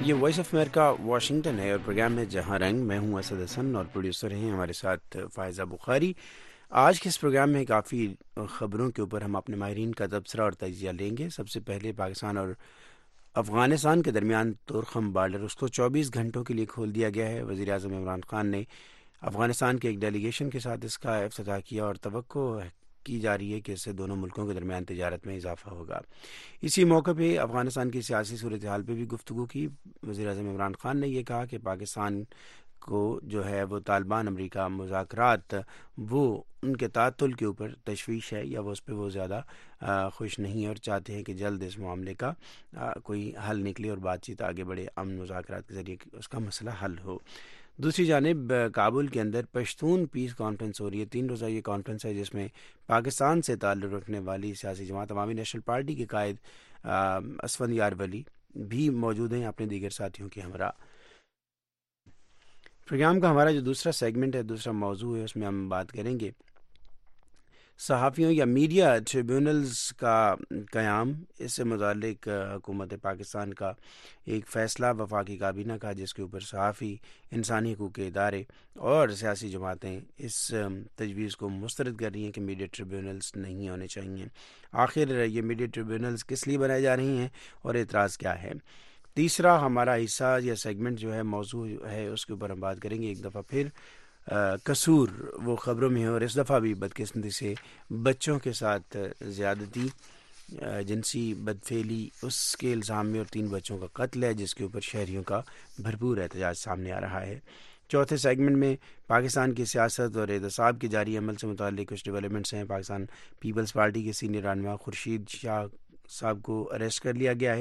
یہ Voice of America Washington ہے اور پروگرام میں جہاں رنگ، میں ہوں اسد حسن اور پروڈیوسر ہیں ہمارے ساتھ فائزہ بخاری۔ آج کے اس پروگرام میں کافی خبروں کے اوپر ہم اپنے ماہرین کا تبصرہ اور تجزیہ لیں گے۔ سب سے پہلے پاکستان اور افغانستان کے درمیان طورخم بارڈر اس کو 24 گھنٹوں کے لیے کھول دیا گیا ہے۔ وزیر اعظم عمران خان نے افغانستان کے ایک ڈیلیگیشن کے ساتھ اس کا افتتاح کیا اور توقع کی جا رہی ہے کہ اس سے دونوں ملکوں کے درمیان تجارت میں اضافہ ہوگا۔ اسی موقع پہ افغانستان کی سیاسی صورتحال پہ بھی گفتگو کی۔ وزیر اعظم عمران خان نے یہ کہا کہ پاکستان کو جو ہے وہ طالبان امریکہ مذاکرات وہ ان کے تعطل کے اوپر تشویش ہے یا وہ اس پہ وہ زیادہ خوش نہیں ہے اور چاہتے ہیں کہ جلد اس معاملے کا کوئی حل نکلے اور بات چیت آگے بڑھے، امن مذاکرات کے ذریعے اس کا مسئلہ حل ہو۔ دوسری جانب کابل کے اندر پشتون پیس کانفرنس ہو رہی ہے۔ 3 روزہ یہ کانفرنس ہے جس میں پاکستان سے تعلق رکھنے والی سیاسی جماعت عوامی نیشنل پارٹی کے قائد اسفند یار ولی بھی موجود ہیں اپنے دیگر ساتھیوں کے ہمراہ۔ پروگرام کا ہمارا جو دوسرا سیگمنٹ ہے، دوسرا موضوع ہے، اس میں ہم بات کریں گے صحافیوں یا میڈیا ٹریبیونلز کا قیام۔ اس سے متعلق حکومت پاکستان کا ایک فیصلہ وفاقی کابینہ کا جس کے اوپر صحافی، انسانی حقوق کے ادارے اور سیاسی جماعتیں اس تجویز کو مسترد کر رہی ہیں کہ میڈیا ٹریبیونلز نہیں ہونے چاہیے۔ آخر یہ میڈیا ٹریبیونلز کس لیے بنائے جا رہی ہیں اور اعتراض کیا ہے؟ تیسرا ہمارا حصہ یا سیگمنٹ جو ہے، موضوع ہے، اس کے اوپر ہم بات کریں گے ایک دفعہ پھر قصور وہ خبروں میں ہے اور اس دفعہ بھی بدقسمتی سے بچوں کے ساتھ زیادتی، جنسی بدفعلی اس کے الزام میں اور 3 بچوں کا قتل ہے جس کے اوپر شہریوں کا بھرپور احتجاج سامنے آ رہا ہے۔ چوتھے سیگمنٹ میں پاکستان کی سیاست اور احتساب کے جاری عمل سے متعلق کچھ ڈیولپمنٹس ہیں۔ پاکستان پیپلز پارٹی کے سینئر رہنما خورشید شاہ صاحب کو اریسٹ کر لیا گیا ہے۔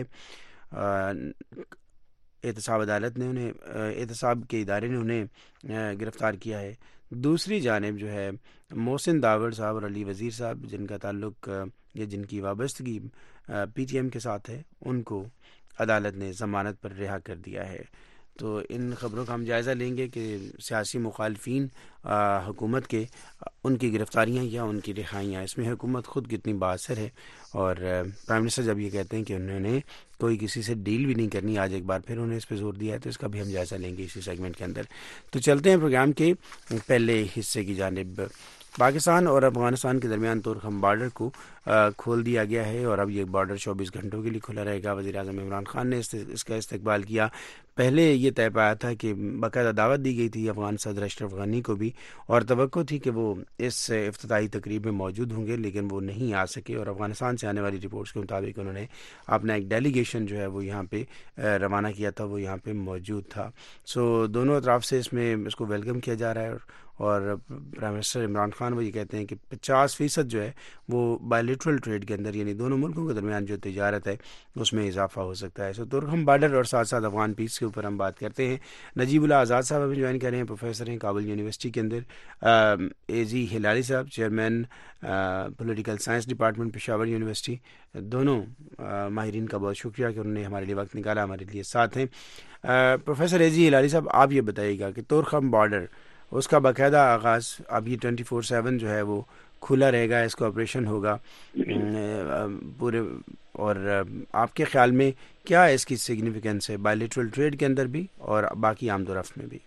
احتساب عدالت نے انہیں، احتساب کے ادارے نے انہیں گرفتار کیا ہے۔ دوسری جانب جو ہے محسن داوڑ صاحب اور علی وزیر صاحب جن کا تعلق یا جن کی وابستگی پی ٹی ایم کے ساتھ ہے، ان کو عدالت نے ضمانت پر رہا کر دیا ہے۔ تو ان خبروں کا ہم جائزہ لیں گے کہ سیاسی مخالفین حکومت کے، ان کی گرفتاریاں یا ان کی رہائیاں، اس میں حکومت خود کتنی بااثر ہے۔ اور پرائم منسٹر جب یہ کہتے ہیں کہ انہوں نے کوئی کسی سے ڈیل بھی نہیں کرنی، آج ایک بار پھر انہوں نے اس پہ زور دیا ہے، تو اس کا بھی ہم جائزہ لیں گے اسی سیگمنٹ کے اندر۔ تو چلتے ہیں پروگرام کے پہلے حصے کی جانب۔ پاکستان اور افغانستان کے درمیان طورخم بارڈر کو کھول دیا گیا ہے اور اب یہ بارڈر 24 گھنٹوں کے لیے کھلا رہے گا۔ وزیر اعظم عمران خان نے اس کا استقبال کیا۔ پہلے یہ طے پایا تھا کہ باقاعدہ دعوت دی گئی تھی افغان صدر اشرف غنی کو بھی اور توقع تھی کہ وہ اس افتتاحی تقریب میں موجود ہوں گے، لیکن وہ نہیں آ سکے اور افغانستان سے آنے والی رپورٹس کے مطابق انہوں نے اپنا ایک ڈیلیگیشن جو ہے وہ یہاں پہ روانہ کیا تھا، وہ یہاں پہ موجود تھا۔ سو دونوں اطراف سے اس میں اس کو ویلکم کیا جا رہا ہے اور پرائم منسٹر عمران خان وہ یہ کہتے ہیں کہ 50% جو ہے وہ بائیلیٹرل ٹریڈ کے اندر، یعنی دونوں ملکوں کے درمیان جو تجارت ہے اس میں اضافہ ہو سکتا ہے۔ سو طورخم بارڈر اور ساتھ ساتھ افغان پیس کے اوپر ہم بات کرتے ہیں۔ نجیب اللہ آزاد صاحب ہمیں جوائن کر رہے ہیں، پروفیسر ہیں کابل یونیورسٹی کے اندر۔ اے جی ہلالی صاحب chairman political science department Peshawar university. دونوں ماہرین کا بہت شکریہ کہ انہوں نے ہمارے لیے وقت نکالا، ہمارے لیے ساتھ ہیں۔ پروفیسر اے جی ہلالی صاحب، آپ یہ بتائیے گا کہ طورخم بارڈر اس کا باقاعدہ آغاز اب یہ 24/7 جو ہے وہ کھلا رہے گا، اس کا آپریشن ہوگا پورے، اور آپ کے خیال میں کیا اس کی سگنیفیکنس ہے بائیلیٹرل ٹریڈ کے اندر بھی اور باقی آمد و رفت میں بھی؟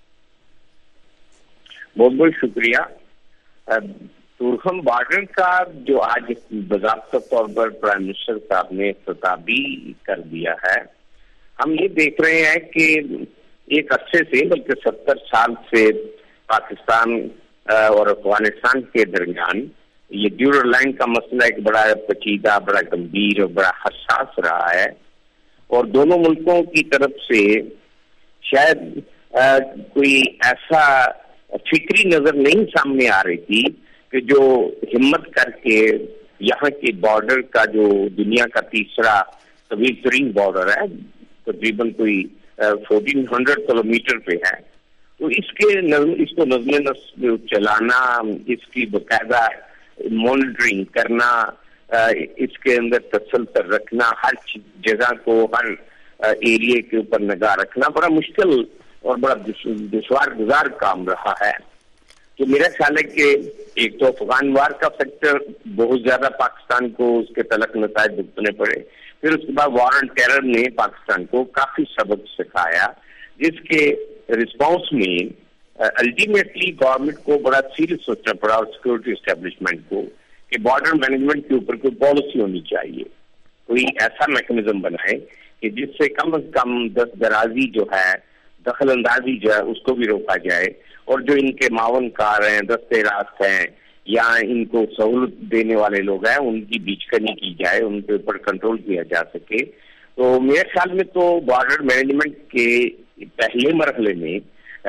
بہت بہت شکریہ۔ طورخم بارڈر کا جو آج باضابطہ طور پر پرائم منسٹر صاحب نے افتتاح بھی کر دیا ہے، ہم یہ دیکھ رہے ہیں کہ ایک عرصے سے، بلکہ 70 سال سے پاکستان اور افغانستان کے درمیان یہ ڈیورل لائن کا مسئلہ ایک بڑا پیچیدہ، بڑا گمبھیر اور بڑا حساس رہا ہے، اور دونوں ملکوں کی طرف سے شاید کوئی ایسا فکری نظر نہیں سامنے آ رہی تھی کہ جو ہمت کر کے یہاں کے بارڈر کا، جو دنیا کا تیسرا طویل ترین بارڈر ہے، تقریباً کوئی 1400 کلومیٹر پہ ہے، تو اس کو نظم نسق چلانا، اس کی باقاعدہ مانیٹرنگ کرنا، اس کے اندر تسلسل رکھنا، ہر جگہ کو، ہر ایریے کے اوپر نگاہ رکھنا بڑا مشکل اور بڑا دشوار گزار کام رہا ہے۔ تو میرا خیال ہے کہ ایک تو افغان وار کا فیکٹر بہت زیادہ پاکستان کو اس کے تلخ نتائج بھگتنے پڑے، پھر اس کے بعد وار آن ٹیرر نے پاکستان کو کافی سبق سکھایا، جس کے رسپانس میں الٹیمیٹلی گورنمنٹ کو بڑا سیریس سوچنا پڑا اور سیکورٹی اسٹیبلشمنٹ کو کہ بارڈر مینجمنٹ کے اوپر کوئی پالیسی ہونی چاہیے، کوئی ایسا میکنزم بنائے کہ جس سے کم از کم دست درازی جو ہے، دخل اندازی جو ہے، اس کو بھی روکا جائے، اور جو ان کے معاون کار ہیں، دستے راست ہیں یا ان کو سہولت دینے والے لوگ ہیں، ان کی بیچ کنی کی جائے، ان کے اوپر کنٹرول کیا جا سکے۔ تو میرے خیال میں تو بارڈر مینجمنٹ کے پہلے مرحلے میں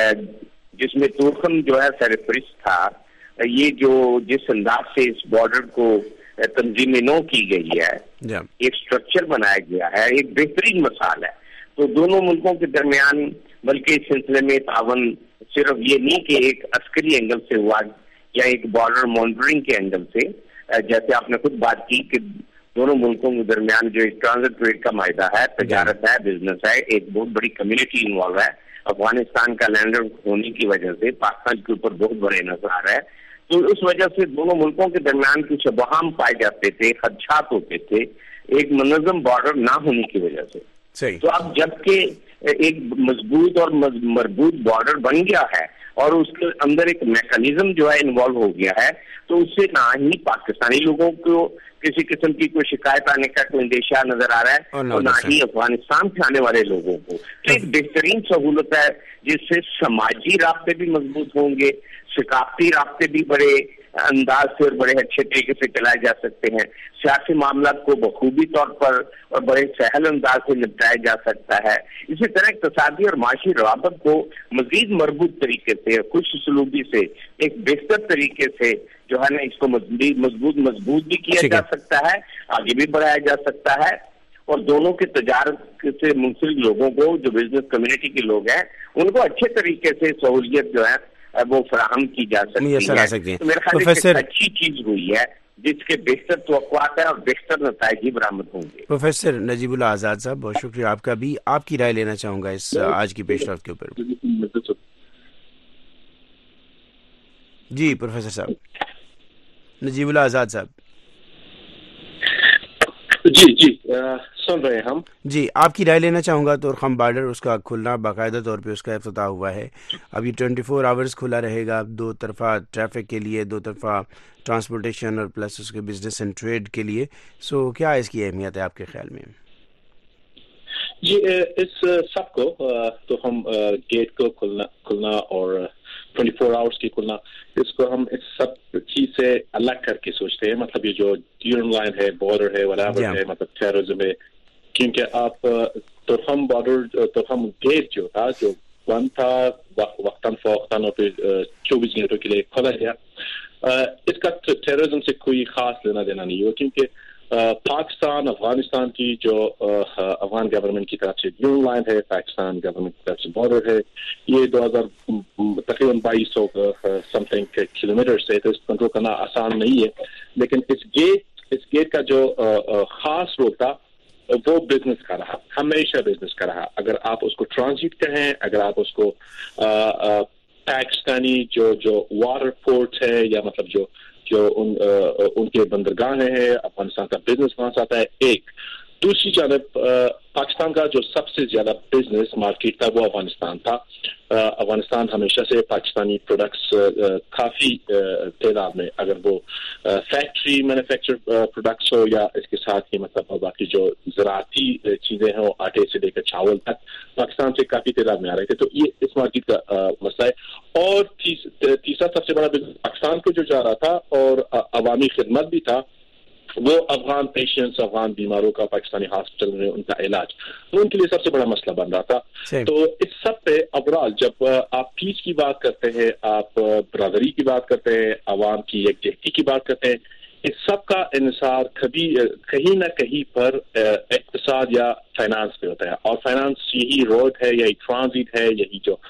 جس میں تورخم جو ہے سرپرست تھا، یہ جو جس انداز سے اس بارڈر کو تنظیم نو کی گئی ہے، ایک سٹرکچر بنایا گیا ہے، ایک بہترین مثال ہے۔ تو دونوں ملکوں کے درمیان بلکہ اس سلسلے میں تعاون صرف یہ نہیں کہ ایک عسکری اینگل سے ہوا یا ایک بارڈر مانیٹرنگ کے اینگل سے، جیسے آپ نے خود بات کی کہ دونوں ملکوں کے درمیان جو ایک ٹرانزٹ ٹریڈ کا معاہدہ ہے، تجارت ہے، بزنس ہے، ایک بہت بڑی کمیونٹی انوالو ہے۔ افغانستان کا لینڈر ہونے کی وجہ سے پاکستان کے اوپر بہت بڑے انحصار ہے، تو اس وجہ سے دونوں ملکوں کے درمیان کچھ ابہام پائے جاتے تھے، خدشات ہوتے تھے ایک منظم بارڈر نہ ہونے کی وجہ سے۔ تو اب جبکہ ایک مضبوط اور مربوط بارڈر بن گیا ہے اور اس کے اندر ایک میکانزم جو ہے انوالو ہو گیا ہے، تو اس سے نہ ہی پاکستانی لوگوں کو کسی قسم کی کوئی شکایت آنے کا کوئی اندیشہ نظر آ رہا ہے اور نہ ہی افغانستان سے آنے والے لوگوں کو۔ تو ایک بہترین سہولت ہے جس سے سماجی رابطے بھی مضبوط ہوں گے، ثقافتی رابطے بھی بڑے انداز سے اور بڑے اچھے طریقے سے چلائے جا سکتے ہیں، سیاسی معاملات کو بخوبی طور پر اور بڑے سہل انداز سے نپٹایا جا سکتا ہے۔ اسی طرح اقتصادی اور معاشی روابط کو مزید مربوط طریقے سے، خوش سلوکی سے، ایک بہتر طریقے سے جو ہے نا اس کو مضبوط بھی کیا جا سکتا ہے، آگے بھی بڑھایا جا سکتا ہے، اور دونوں کے تجارت سے منسلک لوگوں کو، جو بزنس کمیونٹی کے لوگ ہیں، ان کو اچھے طریقے سے سہولیت جو ہے وہ فراہم کی جا سکتی ہے۔ تو میرے خیال سے اچھی چیز ہوئی ہے جس کے بہتر توقعات ہیں اور بہتر نتائج ہی برآمد ہوں گے۔ پروفیسر نجیب اللہ آزاد صاحب، بہت شکریہ آپ کا بھی۔ آپ کی رائے لینا چاہوں گا اس آج کی پیش رفت کے اوپر۔ جی پروفیسر صاحب، نجیب اللہ آزاد صاحب۔ جی سن رہے ہیں ہم۔ جی آپ کی رائے لینا چاہوں گا۔ تورخم بارڈر، اس کا کھلنا باقاعدہ طور پہ اس کا افتتاح ہوا ہے، اب یہ 24 آورز کھلا رہے گا، دو طرفہ ٹریفک کے لیے، دو طرفہ ٹرانسپورٹیشن اور پلس اس کے بزنس اینڈ ٹریڈ کے لیے۔ سو کیا اس کی اہمیت ہے آپ کے خیال میں؟ جی اس سب کو تو ہم گیٹ کو کھلنا اور 24 آورس کی کھلنا، اس کو ہم اس سب چیز سے الگ کر کے سوچتے ہیں۔ مطلب یہ جو ڈیورن لائن ہے، بارڈر ہے، whatever ہے، مطلب ٹیررزم ہے، کیونکہ آپ تورخم بارڈر، تورخم گیٹ جو تھا، جو بند تھا وقتاً فوقتاً اور پھر 24 گھنٹوں کے لیے کھولا گیا، اس کا ٹیررزم سے کوئی خاص لینا دینا نہیں ہوا، کیونکہ پاکستان افغانستان کی جو افغان گورنمنٹ کی طرف سے ڈیورن لائن ہے، پاکستان گورنمنٹ کی طرف سے بارڈر ہے، یہ 2000 تقریباً 2200 سم تھنگ کلو میٹر سے، تو اس کو کنٹرول کرنا آسان نہیں ہے۔ لیکن اس گیٹ کا جو خاص رول تھا وہ بزنس کا رہا، ہمیشہ بزنس کا رہا۔ اگر آپ اس کو ٹرانزٹ کہیں، اگر آپ اس کو پاکستانی جو واٹر پورٹ ہے یا مطلب جو ان کے بندرگاہیں ہیں، افغانستان کا بزنس وہاں سے آتا ہے۔ ایک دوسری جانب پاکستان کا جو سب سے زیادہ بزنس مارکیٹ تھا وہ افغانستان تھا۔ افغانستان ہمیشہ سے پاکستانی پروڈکٹس کافی تعداد میں، اگر وہ فیکٹری مینوفیکچر پروڈکٹس ہو یا اس کے ساتھ ہی مطلب باقی جو زراعتی چیزیں ہیں، آٹے سے لے کر چاول تک، پاکستان سے کافی تعداد میں آ رہے تھے۔ تو یہ اس مارکیٹ کا مسئلہ ہے۔ اور تیسرا سب سے بڑا بزنس پاکستان کو جو جا رہا تھا اور عوامی خدمت بھی تھا، وہ افغان پیشنٹس، افغان بیماروں کا پاکستانی ہاسپٹل میں ان کا علاج، تو ان کے لیے سب سے بڑا مسئلہ بن رہا تھا۔ تو اس سب پہ اوورال جب آپ پیس کی بات کرتے ہیں، آپ برادری کی بات کرتے ہیں، عوام کی یکجہتی کی بات کرتے ہیں، اس سب کا انحصار کہیں نہ کہیں پر اقتصاد یا فائنانس پہ ہوتا ہے، اور فائنانس یہی روڈ ہے، یہی ٹرانزٹ ہے، یہی جو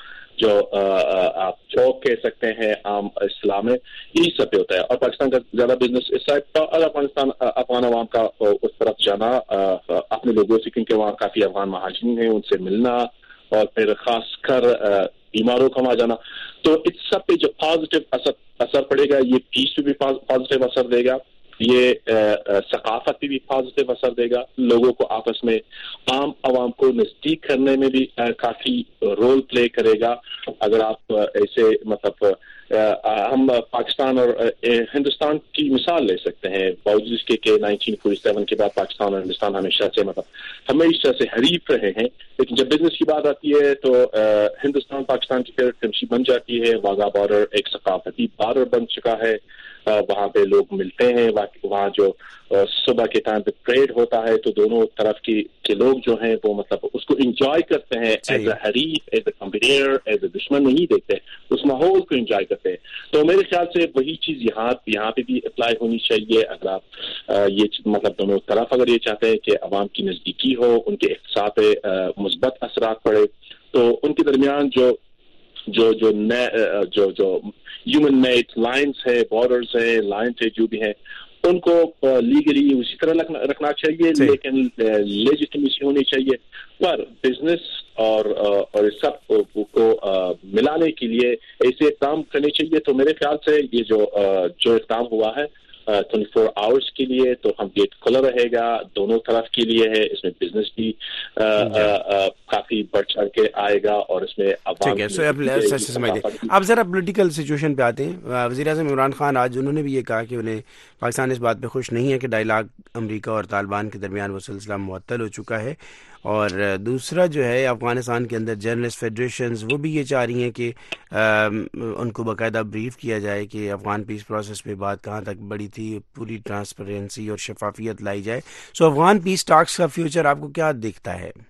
آپ چوک کہہ سکتے ہیں عام اصطلاح میں، یہی سب پہ ہوتا ہے۔ اور پاکستان کا زیادہ بزنس اس سائڈ کا، اور افغان عوام کا اس طرف جانا اپنے لوگوں سے، کیونکہ وہاں کافی افغان مہاجرین ہیں، ان سے ملنا، اور پھر خاص کر بیماروں کا وہاں جانا۔ تو اس سب پہ جو پازیٹیو اثر پڑے گا، یہ پیس پہ بھی پازیٹیو اثر دے گا، یہ ثقافت پہ بھی پازیٹیو اثر دے گا, لوگوں کو آپس میں عام عوام کو نزدیک کرنے میں بھی کافی رول پلے کرے گا. اگر آپ ایسے مطلب ہم پاکستان اور ہندوستان کی مثال لے سکتے ہیں, باوجود اس کے کہ 1947 کے بعد پاکستان اور ہندوستان ہمیشہ سے حریف رہے ہیں, لیکن جب بزنس کی بات آتی ہے تو ہندوستان پاکستان کی کرنسی بن جاتی ہے. واگا بارڈر ایک ثقافتی بارڈر بن چکا ہے, وہاں پہ لوگ ملتے ہیں, وہاں جو صبح کے ٹائم پہ پریڈ ہوتا ہے تو دونوں طرف کے لوگ جو ہیں وہ مطلب اس کو انجوائے کرتے ہیں, ایز اے حریف, as a competitor, as a دشمن نہیں دیکھتے, اس ماحول کو انجوائے کرتے ہیں. تو میرے خیال سے وہی چیز یہاں پہ بھی اپلائی ہونی چاہیے. اگر آپ یہ مطلب دونوں طرف اگر یہ چاہتے ہیں کہ عوام کی نزدیکی ہو, ان کے اقتصاد پہ مثبت اثرات پڑے, تو ان کے درمیان جو ہیومن میڈ لائنز ہے, بارڈرز ہیں, لائنز ہے جو بھی ہیں, ان کو لیگلی اسی طرح رکھنا چاہیے, لیکن لیجیٹمیسی ہونی چاہیے. پر بزنس اور سب کو ملانے کے لیے ایسے اقدام کرنے چاہیے. تو میرے خیال سے یہ جو اقدام ہوا ہے 24 آورس کے لیے, تو ہم گیٹ کھلا رہے گا, دونوں طرف کے لیے ہے. اس میں بزنس بھی کافی بڑھ چڑھ کے آئے گا, اور اس میں آپ ذرا پولیٹیکل سچویشن پہ آتے ہیں. وزیر اعظم عمران خان آج انہوں نے بھی یہ کہا کہ انہیں پاکستان اس بات پہ خوش نہیں ہے کہ ڈائیلاگ امریکہ اور طالبان کے درمیان وہ سلسلہ معطل ہو چکا ہے. اور دوسرا جو ہے افغانستان کے اندر جرنلسٹ فیڈریشنز وہ بھی یہ چاہ رہی ہیں کہ ان کو باقاعدہ بریف کیا جائے کہ افغان پیس پروسیس پہ بات کہاں تک بڑھی تھی, پوری ٹرانسپیرنسی اور شفافیت لائی جائے. سو افغان پیس ٹاکس کا فیوچر آپ کو کیا دکھتا ہے؟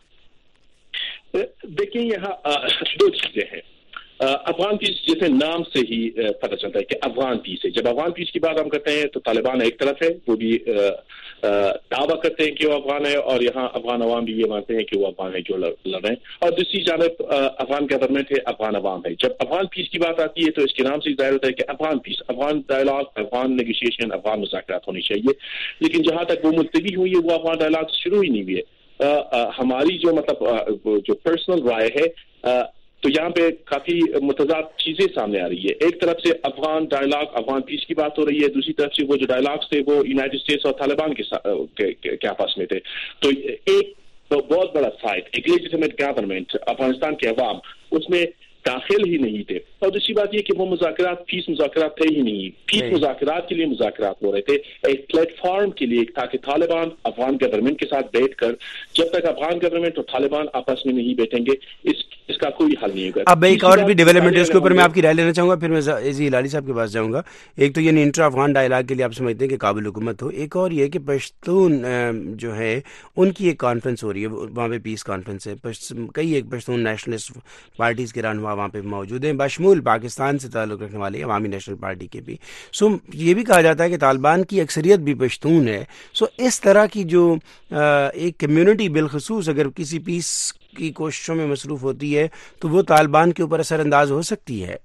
دیکھیں, یہاں دو چیزیں ہیں. افغان پیس جیسے نام سے ہی پتہ چلتا ہے کہ افغان پیس ہے. جب افغان پیس کی بات ہم کرتے ہیں تو طالبان ایک طرف ہے, وہ بھی دعویٰ کرتے ہیں کہ وہ افغان ہے, اور یہاں افغان عوام بھی یہ مانتے ہیں کہ وہ افغان ہے جو لڑ رہے ہیں. اور دوسری جانب افغان گورنمنٹ ہے, افغان عوام ہے. جب افغان پیس کی بات آتی ہے تو اس کے نام سے ظاہر ہوتا ہے کہ Afghan peace, Afghan dialogue, Afghan negotiation, Afghan مذاکرات ہونے چاہیے. لیکن جہاں تک وہ ملتوی ہوئی ہے وہ افغان ڈائلاگ شروع ہی نہیں ہوئی ہے. ہماری جو مطلب جو پرسنل رائے ہے, تو یہاں پہ کافی متضاد چیزیں سامنے آ رہی ہے. ایک طرف سے افغان ڈائلاگ, افغان پیس کی بات ہو رہی ہے, دوسری طرف سے وہ جو ڈائلاگس تھے وہ یونائٹڈ اسٹیٹس اور طالبان کے آپس میں تھے. تو ایک بہت بڑا سائٹ, ایک لیجیٹمیٹ گورنمنٹ, افغانستان کے عوام اس میں داخل ہی نہیں تھے. اور دوسری بات یہ کہ وہ مذاکرات پیس مذاکرات تھے ہی نہیں. پیس مذاکرات کے لیے مذاکرات ہو رہے تھے ایک پلیٹ فارم کے لیے, تاکہ طالبان افغان گورنمنٹ کے ساتھ بیٹھ کر, جب تک افغان گورنمنٹ اور طالبان آپس میں نہیں بیٹھیں گے اس کا کوئی حل نہیں ہوگا. اب ایک اور بھی ڈیولپمنٹ ہے, اس کے اوپر میں آپ کی رائے لینا چاہوں گا, پھر میں ایزی ہلالی صاحب کے پاس جاؤں گا. ایک تو یہ انٹرا افغان ڈائلاگ کے لیے آپ سمجھتے ہیں کہ قابل حکومت ہو, ایک اور یہ کہ پشتون جو ہے ان کی ایک کانفرنس ہو رہی ہے, وہاں پہ پیس کانفرنس ہے, کئی ایک پشتون نیشنلسٹ پارٹیز کے رہنما وہاں پہ موجود ہیں, بشمول پاکستان سے تعلق رکھنے والے عوامی نیشنل پارٹی کے بھی. سو یہ بھی کہا جاتا ہے کہ طالبان کی اکثریت بھی پشتون ہے. سو اس طرح کی جو ایک کمیونٹی بالخصوص اگر کسی پیس کی کوششوں میں مصروف ہوتی ہے تو وہ طالبان کے اوپر اثر انداز ہو سکتی ہے.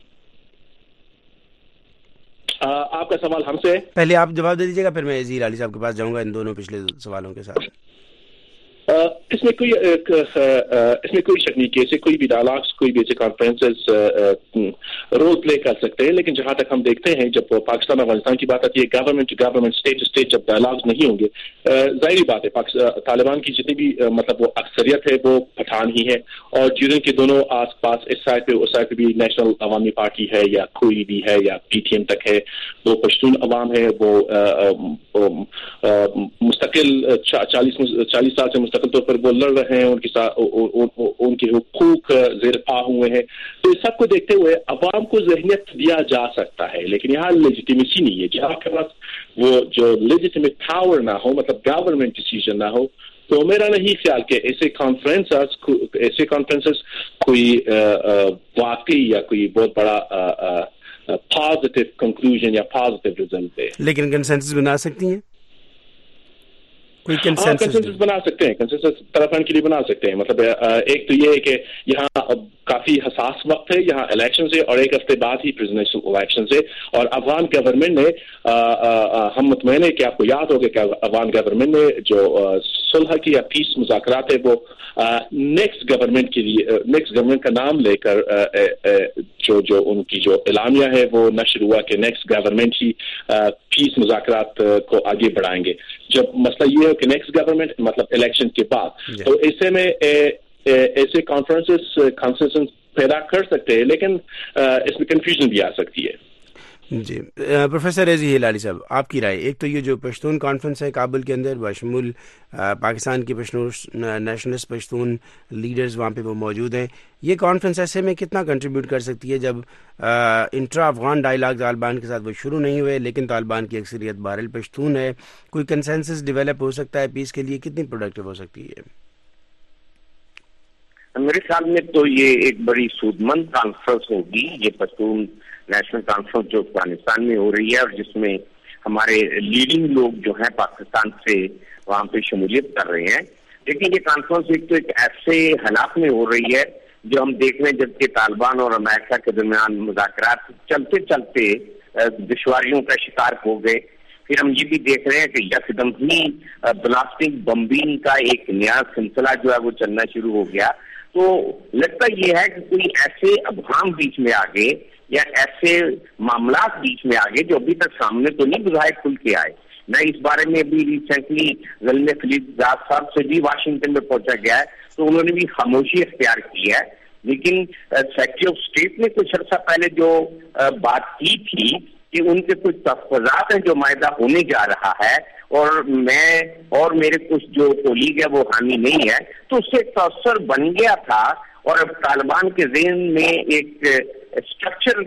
آپ کا سوال ہم سے, پہلے آپ جواب دے دیجیے گا, پھر میں عزیز علی صاحب کے پاس جاؤں گا ان دونوں پچھلے سوالوں کے ساتھ. اس میں کوئی شک نہیں کہ ایسے کوئی بھی ڈائلاگس, کوئی بھی ایسے کانفرنسز رول پلے کر سکتے ہیں. لیکن جہاں تک ہم دیکھتے ہیں جب پاکستان افغانستان کی بات آتی ہے, government to government, state to state جب ڈائلاگس نہیں ہوں گے, ظاہری بات ہے طالبان کی جتنی بھی مطلب وہ اکثریت ہے وہ پٹھان ہی ہے, اور جن کے دونوں آس پاس اس سائڈ پہ اس سائڈ پہ بھی نیشنل عوامی پارٹی ہے یا کوئی بھی ہے یا پی ٹی ایم تک ہے, وہ پشتون عوام ہے, وہ مستقل 40 سال سے مستقل طور پر وہ لڑ رہے ہیں, ان کے حقوق زیر پا ہوئے ہیں. تو اس سب کو دیکھتے ہوئے عوام کو ذہنیت دیا جا سکتا ہے, لیکن یہاں لیجیٹیمیسی نہیں ہے. جہاں کے پاس وہ جو لیجیٹیمیٹ پاور نہ ہو, مطلب گورنمنٹ ڈیسیژن نہ ہو, تو میرا نہیں خیال کہ ایسے کانفرنسز کوئی واقعی یا کوئی بہت بڑا پازیٹیو کنکلوژن یا پازیٹیو ریزلٹ ہے. لیکن کنسنسس بنا سکتی ہیں. کوئی کنسنسس بنا سکتے ہیں, کنسنسس طرفین کے لیے بنا سکتے ہیں. مطلب ایک تو یہ ہے کہ یہاں کافی حساس وقت ہے, یہاں الیکشن سے اور ایک ہفتے بعد ہی پریزیڈنشل الیکشن سے, اور افغان گورنمنٹ نے ہم مطمئن ہے کہ آپ کو یاد ہوگا کہ افغان گورنمنٹ نے جو صلح کی یا پیس مذاکرات ہے وہ نیکسٹ گورنمنٹ کے لیے, نیکسٹ گورنمنٹ کا نام لے کر جو ان کی جو اعلامیہ ہے وہ نشر ہوا کہ نیکسٹ گورنمنٹ ہی پیس مذاکرات کو آگے بڑھائیں گے. جب مسئلہ یہ ہے کہ نیکسٹ گورنمنٹ مطلب الیکشن کے بعد, تو ایسے میں ایسے کانفرنسز پیدا کر سکتے ہیں, لیکن اس میں کنفیوژن بھی آ سکتی ہے. جی پروفیسر رضی ہلالی صاحب, آپ کی رائے. ایک تو یہ جو پشتون کانفرنس ہے کابل کے اندر, بشمول پاکستان کی نیشنلسٹ پشتون لیڈرز وہاں پہ وہ موجود ہیں, یہ کانفرنس ایسے میں کتنا کنٹریبیوٹ کر سکتی ہے جب انٹرا افغان ڈائیلاگ طالبان کے ساتھ وہ شروع نہیں ہوئے, لیکن طالبان کی اکثریت بہرحال پشتون ہے, کوئی کنسنسس ڈیولپ ہو سکتا ہے پیس کے لیے, کتنی پروڈکٹیو ہو سکتی ہے؟ میرے خیال میں تو یہ ایک بڑی سود مند کانفرنس ہوگی, یہ پشتون نیشنل کانفرنس جو افغانستان میں ہو رہی ہے, اور جس میں ہمارے لیڈنگ لوگ جو ہیں پاکستان سے وہاں پہ شمولیت کر رہے ہیں. لیکن یہ کانفرنس ایک ایسے حالات میں ہو رہی ہے جو ہم دیکھ رہے ہیں, جبکہ طالبان اور امریکہ کے درمیان مذاکرات چلتے چلتے دشواریوں کا شکار ہو گئے. پھر ہم یہ بھی دیکھ رہے ہیں کہ یکدم ہی بلاسٹنگ بمبنگ کا ایک نیا سلسلہ جو ہے وہ چلنا شروع ہو گیا. تو لگتا یہ ہے کہ کوئی ایسے ابہام بیچ میں آگے یا ایسے معاملات بیچ میں آگے جو ابھی تک سامنے تو نہیں بظاہر کھل کے آئے. میں اس بارے میں ابھی ریسنٹلی زلمے خلیل زاد صاحب سے بھی واشنگٹن میں پہنچا گیا ہے, تو انہوں نے بھی خاموشی اختیار کی ہے. لیکن سیکرٹری آف اسٹیٹ نے کچھ عرصہ پہلے جو بات کی تھی کہ ان کے کچھ تحفظات ہیں جو معاہدہ ہونے جا رہا ہے, اور میں اور میرے کچھ جو کولیگ ہے وہ حامی نہیں ہے, تو اس سے تاثر بن گیا تھا. اور اب طالبان کے ذہن میں ایک اسٹرکچر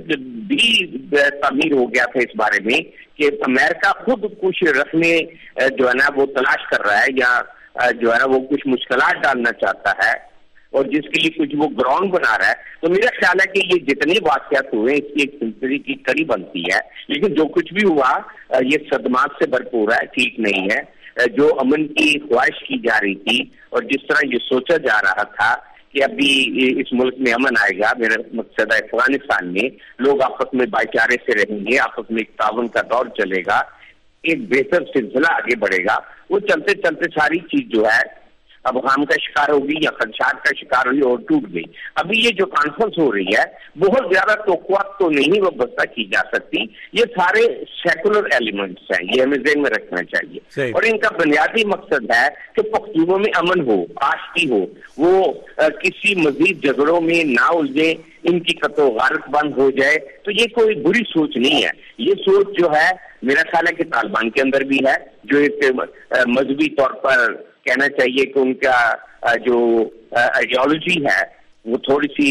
بھی تعمیر ہو گیا تھا اس بارے میں کہ امریکہ خود کچھ رکھنے جو ہے نا وہ تلاش کر رہا ہے, یا جو ہے نا وہ کچھ مشکلات ڈالنا چاہتا ہے, اور جس کے لیے کچھ وہ گراؤنڈ بنا رہا ہے. تو میرا خیال ہے کہ یہ جتنے واقعات ہوئے اس کی ایک سلسلے کی کڑی بنتی ہے. لیکن جو کچھ بھی ہوا یہ صدمات سے بھرپور ہے, ٹھیک نہیں ہے. جو امن کی خواہش کی جا رہی تھی اور جس طرح یہ سوچا جا رہا تھا کہ ابھی اس ملک میں امن آئے گا, میرا مقصد ہے افغانستان میں لوگ آپس میں بھائی چارے سے رہیں گے, آپس میں ایک تعاون کا دور چلے گا, ایک بہتر سلسلہ آگے بڑھے گا, وہ چلتے چلتے ساری چیز جو ہے ابہام کا شکار ہوگی یا خدشات کا شکار ہوئی اور ٹوٹ گئی. ابھی یہ جو کانفرنس ہو رہی ہے بہت زیادہ توقعات تو نہیں وابستہ کی جا سکتی. یہ سارے سیکولر ایلیمنٹس ہیں, یہ ہمیں ذہن میں رکھنا چاہیے, اور ان کا بنیادی مقصد ہے کہ پختونوں میں امن ہو, آشتی ہو, وہ کسی مزید جھگڑوں میں نہ الجھے, ان کی قطع و غارت بند ہو جائے. تو یہ کوئی بری سوچ نہیں ہے. یہ سوچ جو ہے میرا خیال ہے کہ طالبان کے اندر بھی ہے, جو ایک مذہبی طور پر کہنا چاہیے کہ ان کا جو آئیڈیالوجی ہے وہ تھوڑی سی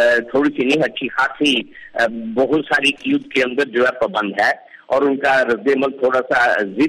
نہیں, اچھی خاصی بہت ساری چیز کے اندر جو ہے پابند ہے, اور ان کا رد عمل تھوڑا سا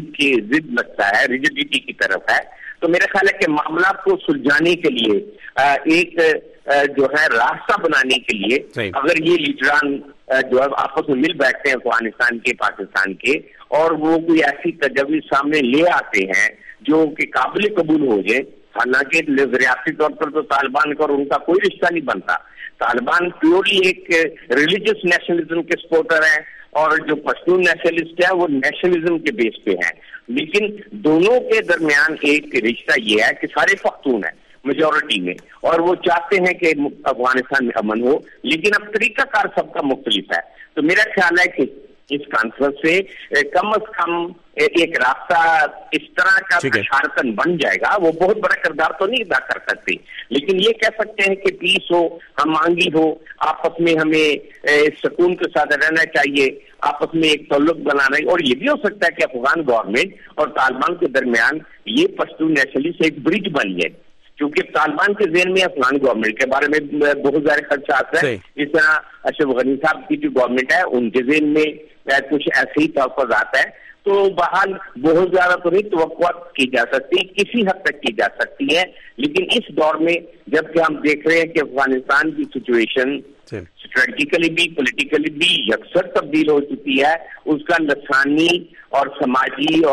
ضد لگتا ہے, ریجڈیٹی کی طرف ہے. تو میرا خیال ہے کہ معاملات کو سلجھانے کے لیے ایک جو ہے راستہ بنانے کے لیے اگر یہ لیڈران جو ہے آپس میں مل بیٹھتے ہیں افغانستان کے, پاکستان کے, اور وہ کوئی ایسی تجویز سامنے لے آتے ہیں جو کہ قابل قبول ہو جائے. حالانکہ ریاستی طور پر تو طالبان کا اور ان کا کوئی رشتہ نہیں بنتا. طالبان پیورلی ایک ریلیجس نیشنلزم کے سپورٹر ہیں, اور جو پشتون نیشنلسٹ ہے وہ نیشنلزم کے بیس پہ ہیں. لیکن دونوں کے درمیان ایک رشتہ یہ ہے کہ سارے پختون ہیں میجورٹی میں, اور وہ چاہتے ہیں کہ افغانستان میں امن ہو, لیکن اب طریقہ کار سب کا مختلف ہے. تو میرا خیال ہے کہ اس کانفرنس سے کم از کم ایک راستہ اس طرح کا اشارتن بن جائے گا. وہ بہت بڑا کردار تو نہیں ادا کر سکتے, لیکن یہ کہہ سکتے ہیں کہ پیس ہو, ہم آہنگی ہو, آپس میں ہمیں سکون کے ساتھ رہنا چاہیے, آپس میں ایک تعلق بنانا ہے. اور یہ بھی ہو سکتا ہے کہ افغان گورنمنٹ اور طالبان کے درمیان یہ پشتون نیشنلسٹ ایک برج بن جائے, کیونکہ طالبان کے ذہن میں افغان گورنمنٹ کے بارے میں بہت سارے خدشات ہیں. اس طرح اشرف غنی صاحب کی جو گورنمنٹ ہے ان کے ذہن میں کچھ ایسے ہی تحفظات ہیں. تو بہرحال بہت زیادہ تو نہیں توقعات کی جا سکتی, کسی حد تک کی جا سکتی ہے. لیکن اس دور میں جب کہ ہم دیکھ رہے ہیں کہ افغانستان کی سچویشن اسٹریٹجیکلی بھی پولیٹیکلی بھی یکسر تبدیل ہو چکی ہے, اس کا لسانی اور سماجی اور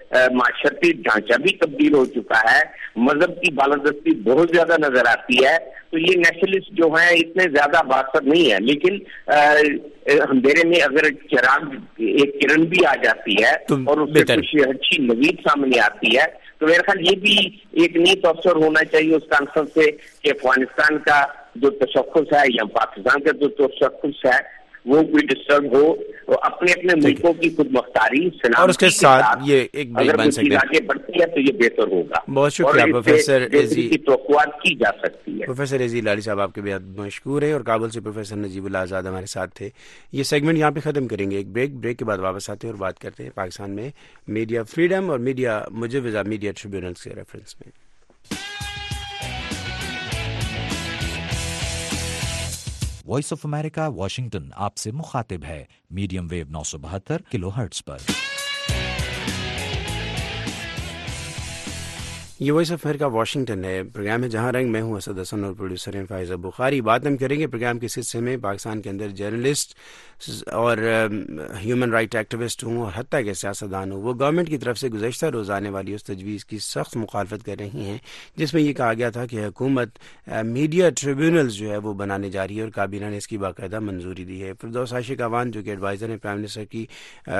معاشرتی ڈھانچہ بھی تبدیل ہو چکا ہے, مذہب کی بالادستی بہت زیادہ نظر آتی ہے. تو یہ نیشنلسٹ جو ہیں اتنے زیادہ باثر نہیں ہے, لیکن اندھیرے میں اگر چراغ ایک کرن بھی آ جاتی ہے اور اس سے کچھ اچھی مزید سامنے آتی ہے, تو میرے خیال یہ بھی ایک نیت افسر ہونا چاہیے اس کانفرنس سے کہ افغانستان کا جو تشخص ہے یا پاکستان کا جو تشخص ہے وہ کوئی ڈسٹرب ہو, اپنے اپنے ملکوں کی خود مختاری اور اس کے ساتھ یہ ایک بریک بن سکے, آگے بڑھتی ہے تو یہ بہتر ہوگا. بہت شکریہ پروفیسر ایزی, کی توقعات کی جا سکتی ہے. پروفیسر ایزی لاڑی صاحب آپ کے بہت مشکور ہے, اور کابل سے پروفیسر نجیب اللہ آزاد ہمارے ساتھ تھے. یہ سیگمنٹ یہاں پہ ختم کریں گے, ایک بریک کے بعد واپس آتے ہیں اور بات کرتے ہیں پاکستان میں میڈیا فریڈم اور میڈیا مجوزہ میڈیا ٹریبیونلز کے ریفرنس میں. وائس آف امریکہ واشنگٹن آپ سے مخاطب ہے میڈیم ویو 972 کلو ہرٹز پر. یہ وائس آف امریکہ واشنگٹن ہے, پروگرام ہے جہاں رنگ. میں ہوں اسد حسن اور پروڈیوسر ہیں فائز بخاری. بات ہم کریں گے پروگرام کے اس حصے میں پاکستان کے اندر جرنلسٹ اور ہیومن رائٹ ایکٹیوسٹ ہوں اور حتیٰ کہ سیاستدان ہوں, وہ گورنمنٹ کی طرف سے گزشتہ روز آنے والی اس تجویز کی سخت مخالفت کر رہی ہیں جس میں یہ کہا گیا تھا کہ حکومت میڈیا ٹریبیونلز جو ہے وہ بنانے جا رہی ہے, اور کابینہ نے اس کی باقاعدہ منظوری دی ہے. فردوس عاشق اعوان جو کہ ایڈوائزر ہیں پرائم منسٹر کی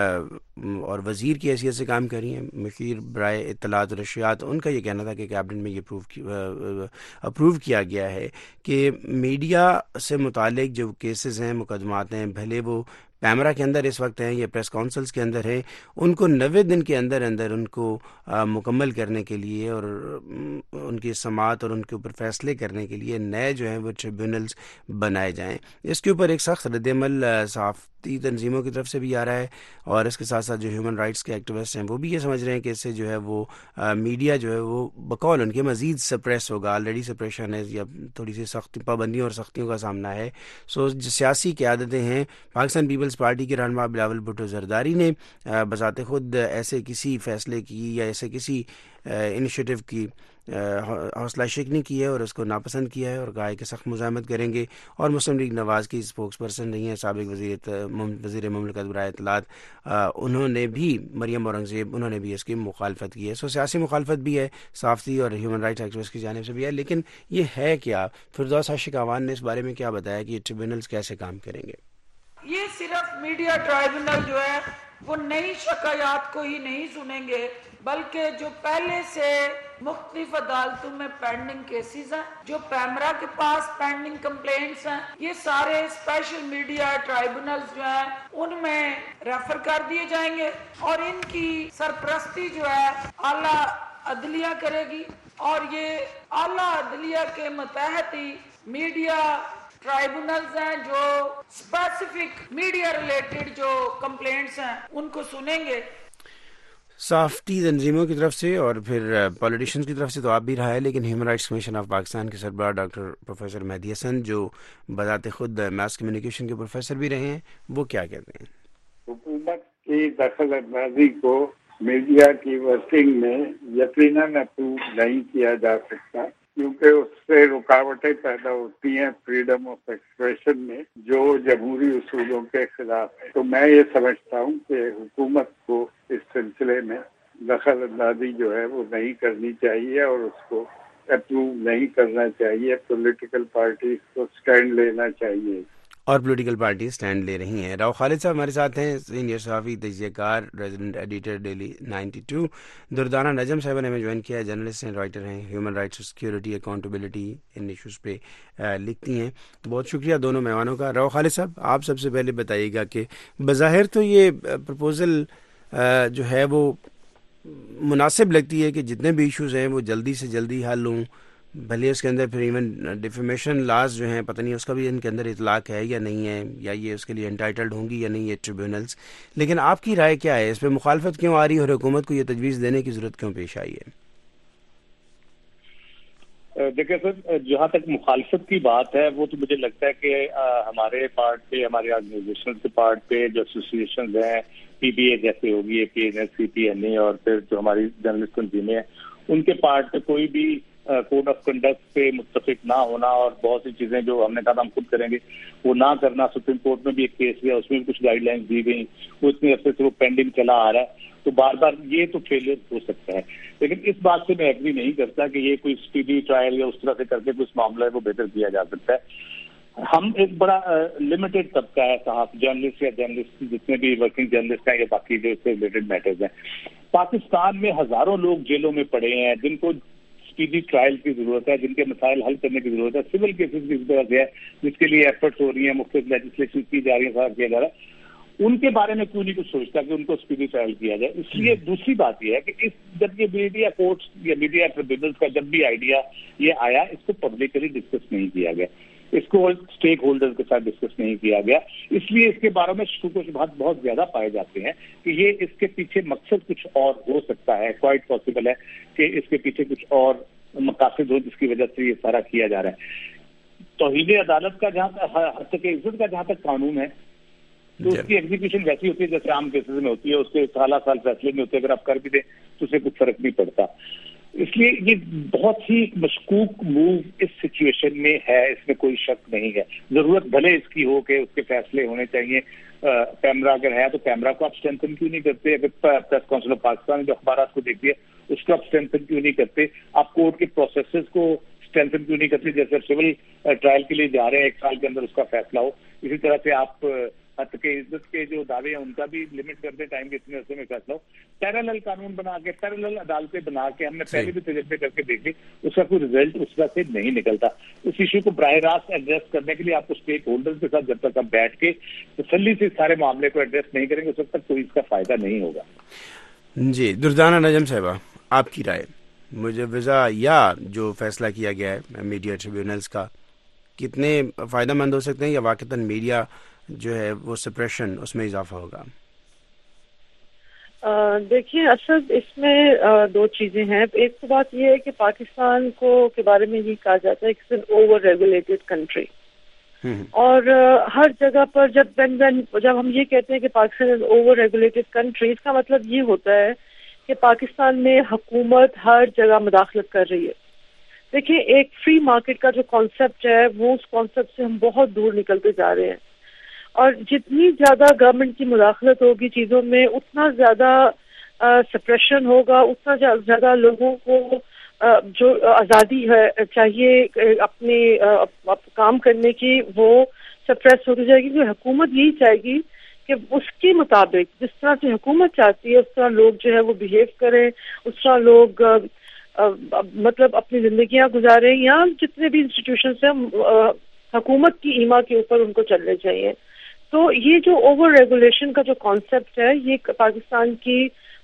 اور وزیر کی حیثیت سے کام کر رہی ہیں, مشیر برائے اطلاعات و نشریات, ان کا یہ کہنا تھا کہ کیبنٹ میں یہ اپروو کیا گیا ہے کہ میڈیا سے متعلق جو کیسز ہیں, مقدمات ہیں, بھلے وہ پیمرا کے اندر اس وقت ہیں یا پریس کونسلز کے اندر ہیں, ان کو 90 دن کے اندر ان کو مکمل کرنے کے لیے اور ان کی سماعت اور ان کے اوپر فیصلے کرنے کے لیے نئے جو ہیں وہ ٹریبیونلز بنائے جائیں. اس کے اوپر ایک سخت رد عمل صحافتی تنظیموں کی طرف سے بھی آ رہا ہے, اور اس کے ساتھ ساتھ جو ہیومن رائٹس کے ایکٹیوسٹ ہیں وہ بھی یہ سمجھ رہے ہیں کہ اس سے جو ہے وہ میڈیا جو ہے وہ بقول ان کے مزید سپریس ہوگا. آلریڈی سپریشن ہے یا تھوڑی سی سختی پابندیوں اور سختیوں کا سامنا ہے. سیاسی قیادتیں ہیں, پاکستان پیپلز پارٹی کے رہنما بلاول بھٹو زرداری نے بذات خود ایسے کسی فیصلے کی یا ایسے کسی انیشیٹو کی حوصلہ شکنی کی ہے اور اس کو ناپسند کیا ہے, اور کہا ہے کہ سخت مزاحمت کریں گے. اور مسلم لیگ نواز کی اسپوکس پرسن رہی ہیں سابق وزیر مملکت برائے اطلاعات, انہوں نے بھی مریم اورنگزیب, انہوں نے بھی اس کی مخالفت کی ہے. سیاسی مخالفت بھی ہے, صحافتی اور ہیومن رائٹس ایکٹیوسٹ کی جانب سے بھی ہے, لیکن یہ ہے کیا؟ فردوس عاشق اعوان نے اس بارے میں کیا بتایا کہ یہ ٹریبیونلز کیسے کام کریں گے. یہ صرف میڈیا ٹرائبونل جو ہے وہ نئی شکایات کو ہی نہیں سنیں گے, بلکہ جو پہلے سے مختلف عدالتوں میں پینڈنگ کیسز ہیں, جو پیمرا کے پاس پینڈنگ کمپلینٹس ہیں, یہ سارے اسپیشل میڈیا ٹرائبونلز جو ہیں ان میں ریفر کر دیے جائیں گے, اور ان کی سرپرستی جو ہے اعلیٰ عدلیہ کرے گی. اور یہ اعلیٰ عدلیہ کے متحد ہی میڈیا ٹرائبونلز ہیں جو اسپیسیفک میڈیا ریلیٹڈ جو کمپلینٹس ہیں ان کو سنیں گے. صحافتی تنظیموں کی طرف سے اور پھر پولیٹیشنز کی طرف سے تو آپ بھی رہا ہے, لیکن human rights commission of Pakistan کے سربراہ ڈاکٹر پروفیسر مہدی حسن جو بذات خود میس کمیونیکیشن کے پروفیسر بھی رہے ہیں, وہ کیا کہتے ہیں؟ حکومت کی دخل اندازی کو میڈیا کی ورکنگ میں یقیناً اپروو نہیں کیا جا سکتا, کیونکہ اس سے رکاوٹیں پیدا ہوتی ہیں فریڈم آف ایکسپریشن میں جو جمہوری اصولوں کے خلاف ہے. تو میں یہ سمجھتا ہوں کہ حکومت کو اس سلسلے میں دخل اندازی جو ہے وہ نہیں کرنی چاہیے اور اس کو اپروو نہیں کرنا چاہیے. پولیٹیکل پارٹیز کو سٹینڈ لینا چاہیے, اور پولیٹیکل پارٹیز سٹینڈ لے رہی ہیں. راؤ خالد صاحب ہمارے ساتھ ہیں, سینئر صحافی, تجزیہ کار, resident editor daily 92. Durdana Najam صاحبہ نے ہمیں جوائن کیا ہے, جرنلسٹ ہیں, رائٹر ہیں, ہیومن رائٹس, سیکیورٹی, اکاؤنٹیبلٹی ان ایشوز پہ لکھتی ہیں. بہت شکریہ دونوں مہمانوں کا. راؤ خالد صاحب, آپ سب سے پہلے بتائیے گا کہ بظاہر تو یہ پرپوزل جو ہے وہ مناسب لگتی ہے کہ جتنے بھی ایشوز ہیں وہ جلدی سے جلدی حل ہوں, بھلے اس کے اندر پھر ایون ڈیفیمیشن لاز جو ہیں پتہ نہیں اس کا بھی ان کے اندر اطلاق ہے یا نہیں ہے, یا یہ اس کے لیے انٹائٹلڈ ہوں گی یا نہیں یہ ٹریبیونلز. لیکن آپ کی رائے کیا ہے, اس پہ مخالفت کیوں آ رہی ہے اور حکومت کو یہ تجویز دینے کی ضرورت کیوں پیش آئی ہے؟ دیکھیں سر, جہاں تک مخالفت کی بات ہے وہ تو مجھے لگتا ہے کہ ہمارے پارٹ پہ, ہمارے آرگنائزیشن کے پارٹ پہ جو ایسوسیشنز ہیں, پی بی اے جیسے ہوگی, P N S, C P N A, اور پھر جو ہماری جرنلسٹ تنظیمیں ہیں, ان کے پارٹ پہ کوئی بھی کوڈ آف کنڈکٹ پہ متفق نہ ہونا اور بہت سی چیزیں جو ہم نے کہا ہم خود کریں گے وہ نہ کرنا. سپریم کورٹ میں بھی ایک کیس ہوا, اس میں بھی کچھ گائیڈ لائنس دی گئی, وہ اتنے عرصے سے وہ پینڈنگ چلا آ رہا ہے. تو بار بار یہ تو فیلئر ہو سکتا ہے, لیکن اس بات سے میں ایگری نہیں کرتا کہ یہ کوئی اسپیڈی ٹرائل یا اس طرح سے کر کے کچھ معاملہ ہے وہ بہتر کیا جا سکتا ہے. ہم ایک بڑا لمیٹڈ طبقہ ہے صاحب, جرنلسٹ یا جرنلسٹ جتنے بھی ورکنگ جرنلسٹ ہیں یا باقی جو اس سے ریلیٹڈ میٹرز ہیں. پاکستان میں ہزاروں لوگ جیلوں میں پڑے ہیں جن کو اسپیڈی ٹرائل کی ضرورت ہے, جن کے مسائل حل کرنے کی ضرورت ہے. سول کیسز کی اس طرح سے ہے جس کے لیے ایفرٹس ہو رہی ہیں, مختلف لیجسلیشن کی جا رہی ہے, سارا کیا جا رہا ہے. ان کے بارے میں کیوں نہیں کچھ سوچتا کہ ان کو اسپیڈی ٹرائل کیا جائے. اس لیے دوسری بات یہ ہے کہ جب یہ میڈیا کورٹس یا میڈیا ٹریبیونلز کا جب بھی آئیڈیا یہ آیا, اس کو پبلکلی ڈسکس نہیں کیا گیا, اس کو اسٹیک ہولڈر کے ساتھ ڈسکس نہیں کیا گیا. اس لیے اس کے بارے میں شکوک و شبہات بہت زیادہ پائے جاتے ہیں کہ یہ اس کے پیچھے مقصد کچھ اور ہو سکتا ہے. کوائٹ پاسبل ہے کہ اس کے پیچھے کچھ اور مقاصد ہو جس کی وجہ سے یہ سارا کیا جا رہا ہے. توہین عدالت کا جہاں حق عزت کا جہاں تک قانون ہے تو اس کی ایگزیکیوشن ویسی ہوتی ہے جیسے عام کیسز میں ہوتی ہے, اس کے سالہ سال فیصلے میں ہوتے ہیں, اگر آپ کر بھی دیں تو اسے کچھ فرق نہیں پڑتا. اس لیے یہ بہت ہی مشکوک موو اس سچویشن میں ہے, اس میں کوئی شک نہیں ہے. ضرورت بھلے اس کی ہو کہ اس کے فیصلے ہونے چاہیے. کیمرہ اگر ہے تو کیمرہ کو آپ اسٹرینتھن کیوں نہیں کرتے؟ اگر پریس کاؤنسل آف پاکستان جو اخبارات کو دیکھتی ہے اس کو آپ اسٹرینتھن کیوں نہیں کرتے؟ آپ کورٹ کے پروسیسز کو اسٹرینتھن کیوں نہیں کرتے؟ جیسے سول ٹرائل کے لیے جا رہے ہیں 1 سال کے اندر اس کا فیصلہ ہو, اسی طرح سے آپ حق کے عزت کے جو دعوے ہیں ان کا بھی لمٹ کر دیں ٹائم کے اتنے عرصے میں فیصلہ ہو. پیرالل قانون بنا کے, پیرالل عدالتیں بنا کے ہم نے پہلے بھی تجربے کر کے دیکھے, اس کا کوئی رزلٹ اس طرح سے نہیں نکلتا. اس ایشو کو براہ راست ایڈریس کرنے کے لیے آپ کو اسٹیک ہولڈر کے ساتھ جب تک آپ بیٹھ کے تسلی سے سارے معاملے کو ایڈریس نہیں کریں گے اس وقت تک کوئی اس کا فائدہ نہیں ہوگا. جی دردانہ نجم صاحبہ, آپ کی رائے مجوزہ یا جو فیصلہ کیا گیا ہے میڈیا ٹریبیونلز کا کتنے فائدہ مند ہو سکتے ہیں یا واقعتاً میڈیا جو ہے وہ سپریشن اس میں اضافہ ہوگا؟ دیکھیے اصل اس میں 2 چیزیں ہیں. ایک تو بات یہ ہے کہ پاکستان کو کے بارے میں یہ کہا جاتا ہے کہ it's an over regulated country, اور ہر جگہ پر جب ہم یہ کہتے ہیں کہ Pakistan is over regulated country, اس کا مطلب یہ ہوتا ہے کہ پاکستان میں حکومت ہر جگہ مداخلت کر رہی ہے. دیکھیے ایک فری مارکیٹ کا جو کانسیپٹ ہے وہ اس کانسیپٹ سے ہم بہت دور نکلتے جا رہے ہیں, اور جتنی زیادہ گورنمنٹ کی مداخلت ہوگی چیزوں میں اتنا زیادہ سپریشن ہوگا, اتنا زیادہ لوگوں کو جو آزادی ہے چاہیے اپنے کام کرنے کی وہ سپریس ہوتی جائے گی. کیونکہ حکومت یہی چاہے گی کہ اس کے مطابق جس طرح سے حکومت چاہتی ہے اس طرح لوگ جو ہے وہ بہیو کریں, اس طرح لوگ مطلب اپنی زندگیاں گزاریں, یا جتنے بھی انسٹیٹیوشنس ہیں حکومت کی ایما کے اوپر ان کو چلنے چاہیے. تو یہ جو اوور ریگولیشن کا جو کانسیپٹ ہے یہ پاکستان کی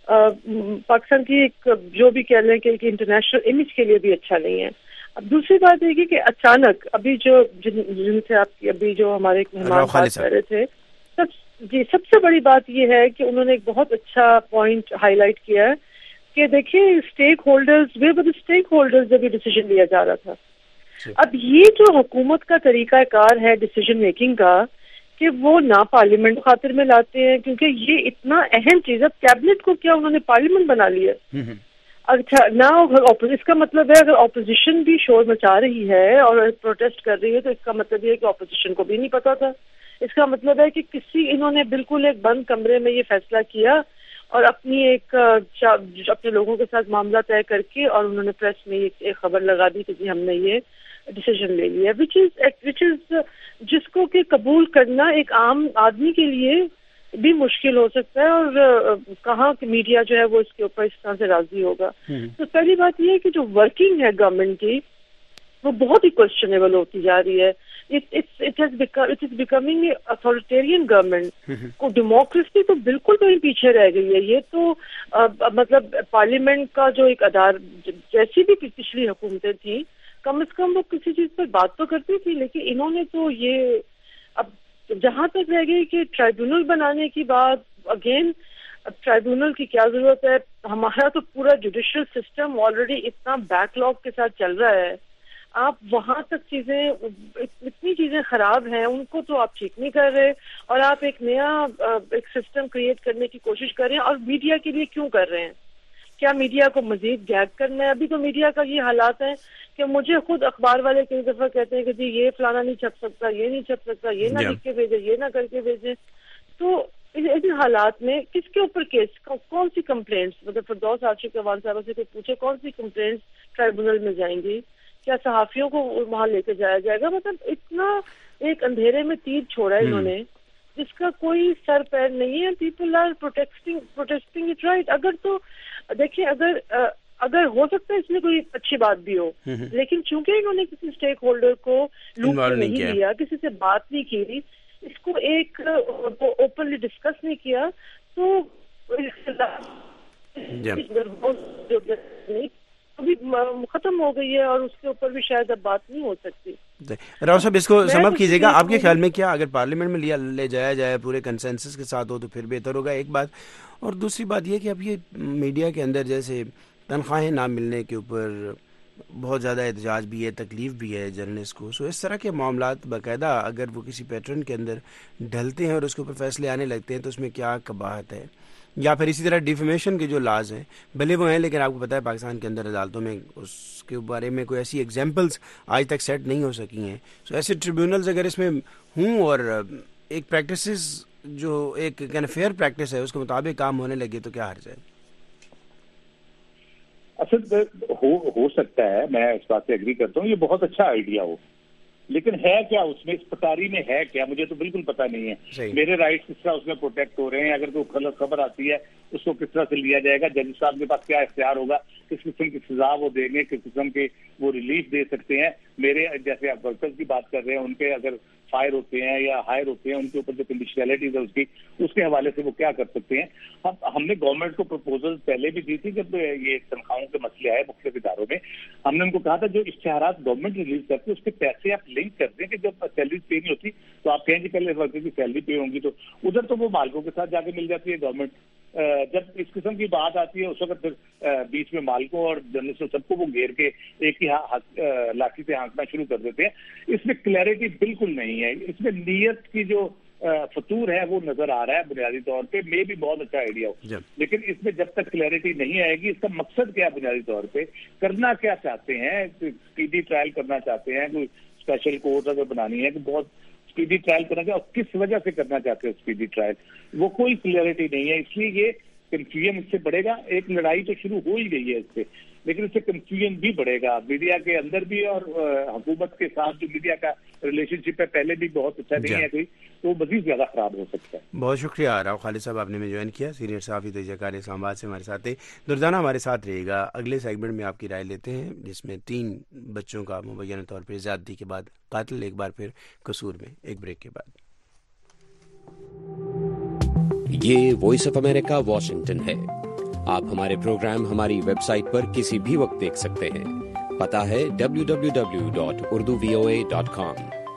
ایک جو بھی کہہ لیں کہ انٹرنیشنل امیج کے لیے بھی اچھا نہیں ہے. اب دوسری بات یہ کہ اچانک ابھی جو جن سے آپ ابھی جو ہمارے مہمان بات کر رہے تھے, سب سے بڑی بات یہ ہے کہ انہوں نے ایک بہت اچھا پوائنٹ ہائی لائٹ کیا ہے کہ دیکھیے اسٹیک ہولڈرز جب یہ ڈیسیژن لیا جا رہا تھا. اب یہ جو حکومت کا طریقہ کار ہے ڈیسیژن میکنگ کا کہ وہ نہ پارلیمنٹ خاطر میں لاتے ہیں, کیونکہ یہ اتنا اہم چیز ہے. کیبنٹ کو کیا انہوں نے پارلیمنٹ بنا لیا. اچھا نہ اس کا مطلب ہے اگر اپوزیشن بھی شور مچا رہی ہے اور پروٹیسٹ کر رہی ہے تو اس کا مطلب یہ ہے کہ اپوزیشن کو بھی نہیں پتا تھا. اس کا مطلب ہے کہ انہوں نے بالکل ایک بند کمرے میں یہ فیصلہ کیا اور اپنی اپنے لوگوں کے ساتھ معاملہ طے کر کے اور انہوں نے پریس میں ایک خبر لگا دی کہ جی ہم نے یہ ڈیسیژن لے لیا, وچ از جس کو کہ قبول کرنا ایک عام آدمی کے لیے بھی مشکل ہو سکتا ہے, اور کہاں کہ میڈیا جو ہے وہ اس کے اوپر اس طرح سے راضی ہوگا. تو پہلی بات یہ ہے کہ جو ورکنگ ہے گورنمنٹ کی وہ بہت ہی کوشچنیبل ہوتی جا رہی ہے. It is becoming authoritarian government. کو ڈیموکریسی تو بالکل کہیں پیچھے رہ گئی ہے. یہ تو مطلب پارلیمنٹ کا جو ایک جیسی بھی پچھلی حکومتیں تھیں کم از کم وہ کسی چیز پر بات تو کرتی تھی, لیکن انہوں نے تو یہ اب جہاں تک رہ گئی کہ ٹرائیبیونل بنانے کی بات. اگین اب ٹرائیبیونل کی کیا ضرورت ہے؟ ہمارا تو پورا جوڈیشل سسٹم آلریڈی اتنا بیک لاگ کے ساتھ چل رہا ہے. آپ وہاں تک اتنی چیزیں خراب ہیں ان کو تو آپ ٹھیک نہیں کر رہے, اور آپ ایک نیا ایک سسٹم کریٹ کرنے کی کوشش کر رہے ہیں. اور میڈیا کے لیے کیوں کر رہے ہیں؟ کیا میڈیا کو مزید گیگ کرنا ہے؟ ابھی تو میڈیا کا یہ حالات ہے کہ مجھے خود اخبار والے کئی دفعہ کہتے ہیں کہ جی یہ فلانا نہیں چھپ سکتا، یہ نہیں چھپ سکتا، یہ نہ لکھ کے بھیجے، یہ نہ کر کے بھیجے. تو ان حالات میں کس کے اوپر کیس، کون سی کمپلینٹس، مطلب فردوس عاشق اعوان صاحبہ سے کوئی پوچھے کون سی کمپلینٹس ٹرائبونل میں جائیں گی؟ کیا صحافیوں کو وہاں لے کے جایا جائے گا؟ مطلب اتنا ایک اندھیرے میں تیر چھوڑا ہے انہوں نے جس کا کوئی سر پیر نہیں ہے. People are protesting it right. اگر تو دیکھیں اگر ہو سکتا ہے اس میں کوئی اچھی بات بھی ہو، لیکن چونکہ انہوں نے کسی اسٹیک ہولڈر کو لوپ میں نہیں لیا، کسی سے بات نہیں کی، اس کو ایک اوپنلی ڈسکس نہیں کیا، تو ابھی ختم ہو گئی ہے اور اس کے اوپر بھی شاید اب بات نہیں ہو سکتی. راؤ صاحب اس کو سم اپ کیجیے گا، آپ کے خیال میں کیا اگر پارلیمنٹ میں لے جایا جائے پورے کنسنسس کے ساتھ ہو تو پھر بہتر ہوگا، ایک بات. اور دوسری بات یہ کہ اب یہ میڈیا کے اندر جیسے تنخواہیں نہ ملنے کے اوپر بہت زیادہ احتجاج بھی ہے، تکلیف بھی ہے جرنلسٹ کو، سو اس طرح کے معاملات باقاعدہ اگر وہ کسی پیٹرن کے اندر ڈھلتے ہیں اور اس کے اوپر فیصلے آنے لگتے ہیں تو اس میں کیا قباحت ہے؟ یا پھر اسی طرح ڈیفیمیشن کے جو لاز ہیں بھلے وہ ہیں لیکن آپ کو پتہ ہے پاکستان کے اندر عدالتوں میں اس کے بارے میں کوئی ایسی ایگزامپلس آج تک سیٹ نہیں ہو سکی ہیں. سو ایسے ٹریبیونلز اگر اس میں ہوں اور ایک پریکٹسز جو ایک فیئر پریکٹس ہے اس کے مطابق کام ہونے لگے تو کیا حرج ہے؟ اصل ہو سکتا ہے، میں اس بات سے ایگری کرتا ہوں، یہ بہت اچھا آئیڈیا ہو، لیکن ہے کیا اس میں، اس پٹاری میں ہے کیا؟ مجھے تو بالکل پتہ نہیں ہے. میرے رائٹس کس طرح اس میں پروٹیکٹ ہو رہے ہیں؟ اگر کوئی غلط خبر آتی ہے اس کو کس طرح سے لیا جائے گا؟ جج صاحب کے پاس کیا اختیار ہوگا؟ کس قسم کی سزا وہ دیں گے؟ کس قسم کے وہ ریلیف دے سکتے ہیں؟ میرے جیسے آپ ورکرز کی بات کر رہے ہیں، ان کے اگر فائر ہوتے ہیں یا ہائر ہوتے ہیں، ان کے اوپر جو کنڈیشنلٹیز ہے اس کے حوالے سے وہ کیا کر سکتے ہیں؟ ہم نے گورنمنٹ کو پروپوزل پہلے بھی دی تھی جب یہ تنخواہوں کے مسئلے آئے مختلف اداروں میں. ہم نے ان کو کہا تھا جو اشتہارات گورنمنٹ ریلیز کرتی ہے اس کے پیسے آپ لنک کر دیں کہ جب سیلری پے نہیں ہوتی تو آپ کہیں گے پہلے ورکر کی سیلری پے ہوں گی، تو ادھر تو وہ مالکوں کے ساتھ جا کے مل جاتی ہے گورنمنٹ. جب اس قسم کی بات آتی ہے اس وقت پھر بیچ میں مالکوں اور جرنلسٹوں سب کو وہ گھیر کے ایک ہی لاٹھی سے ہانکنا شروع کر دیتے ہیں. اس میں کلیئرٹی بالکل نہیں ہے، اس میں نیت کی جو فطور ہے وہ نظر آ رہا ہے بنیادی طور پہ. میں بھی بہت اچھا آئیڈیا ہو، لیکن اس میں جب تک کلیئرٹی نہیں آئے گی اس کا مقصد کیا بنیادی طور پہ، کرنا کیا چاہتے ہیں؟ اسپیڈی ٹرائل کرنا چاہتے ہیں، کوئی اسپیشل کورٹ اگر بنانی ہے کہ بہت اسپیڈی ٹرائل کرنا چاہتے ہیں، اور کس وجہ سے کرنا چاہتے ہیں اسپیڈی ٹرائل، وہ کوئی کلیئرٹی نہیں ہے. اس لیے یہ کنفیوژن اس سے بڑھے گا. ایک لڑائی تو شروع ہو ہی گئی ہے اس سے، لیکن اس سے کنفیوژن بھی بڑھے گا میڈیا کے اندر بھی، اور حکومت کے ساتھ جو میڈیا کا ریلیشن شپ ہے پہلے بھی بہت اچھا نہیں ہے کوئی، تو وہ مزید زیادہ خراب ہو سکتا ہے. بہت شکریہ راؤ خالد صاحب، آپ نے میں جوائن کیا. سینئر صحافی تجزیہ کار اسلام آباد سے ہمارے ساتھ ہیں. دردانہ ہمارے ساتھ رہے گا. اگلے سیگمنٹ میں آپ کی رائے لیتے ہیں جس میں 3 بچوں کا مبینہ طور پہ زیادتی کے بعد قاتل ایک بار پھر قصور میں. ایک بریک کے بعد. یہ وائس آف امریکہ واشنگٹن ہے. آپ ہمارے پروگرام ہماری ویب سائٹ پر کسی بھی وقت دیکھ سکتے ہیں. پتہ ہے www.urduvoa.com.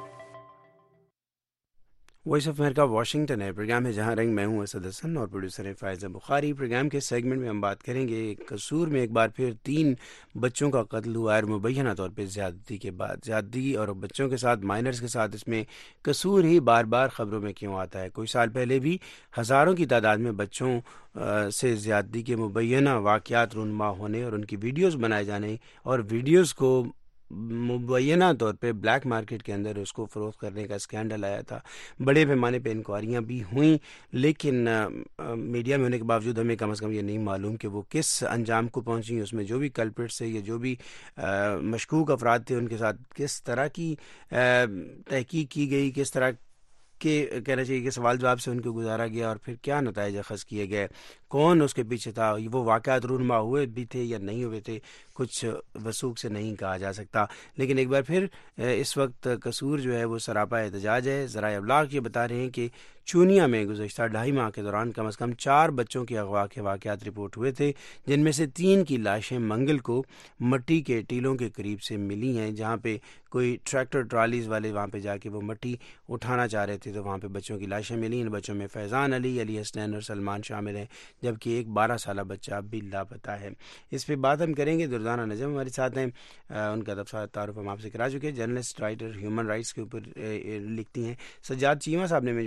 Voice of America Washington ہے، پروگرام ہے جہاں رنگ. میں ہوں اسد حسن اور پروڈیوسر ہے فائز بخاری. پروگرام کے سیگمنٹ میں ہم بات کریں گے قصور میں ایک بار پھر 3 بچوں کا قتل ہوا ہے مبینہ طور پہ زیادتی کے بعد. زیادتی اور بچوں کے ساتھ، مائنرز کے ساتھ اس میں قصور ہی بار بار خبروں میں کیوں آتا ہے؟ کوئی سال پہلے بھی ہزاروں کی تعداد میں بچوں سے زیادتی کے مبینہ واقعات رونما ہونے اور ان کی ویڈیوز بنائے جانے اور ویڈیوز کو مبینہ طور پہ بلیک مارکیٹ کے اندر اس کو فروخت کرنے کا اسکینڈل آیا تھا. بڑے پیمانے پہ انکوائریاں بھی ہوئیں، لیکن میڈیا میں ہونے کے باوجود ہمیں کم از کم یہ نہیں معلوم کہ وہ کس انجام کو پہنچیں. اس میں جو بھی کلپریٹس تھے یا جو بھی مشکوک افراد تھے ان کے ساتھ کس طرح کی تحقیق کی گئی، کس طرح کہ کہنا چاہیے کہ سوال جواب سے ان کو گزارا گیا اور پھر کیا نتائج اخذ کیے گئے، کون اس کے پیچھے تھا، وہ واقعات رونما ہوئے بھی تھے یا نہیں ہوئے تھے، کچھ وثوق سے نہیں کہا جا سکتا. لیکن ایک بار پھر اس وقت قصور جو ہے وہ سراپا احتجاج ہے. ذرائع ابلاغ یہ بتا رہے ہیں کہ چونیا میں گزشتہ 2.5 ماہ کے دوران کم از کم 4 بچوں کے اغوا کے واقعات رپورٹ ہوئے تھے، جن میں سے 3 کی لاشیں منگل کو مٹی کے ٹیلوں کے قریب سے ملی ہیں، جہاں پہ کوئی ٹریکٹر ٹرالیز والے وہاں پہ جا کے وہ مٹی اٹھانا چاہ رہے تھے تو وہاں پہ بچوں کی لاشیں ملی. ان بچوں میں فیضان علی، علی حسنین اور سلمان شامل ہیں، جبکہ ایک 12 سالہ بچہ اب بھی لاپتہ ہے. اس پہ بات ہم کریں گے. دردانہ نجم ہمارے ساتھ ہیں، ان کا تعارف ہم آپ سے کرا چکے. جرنلسٹ، رائٹر، ہیومن رائٹس کے اوپر لکھتی ہیں. سجاد چیمہ صاحب نے میں جوائن کیا ہے،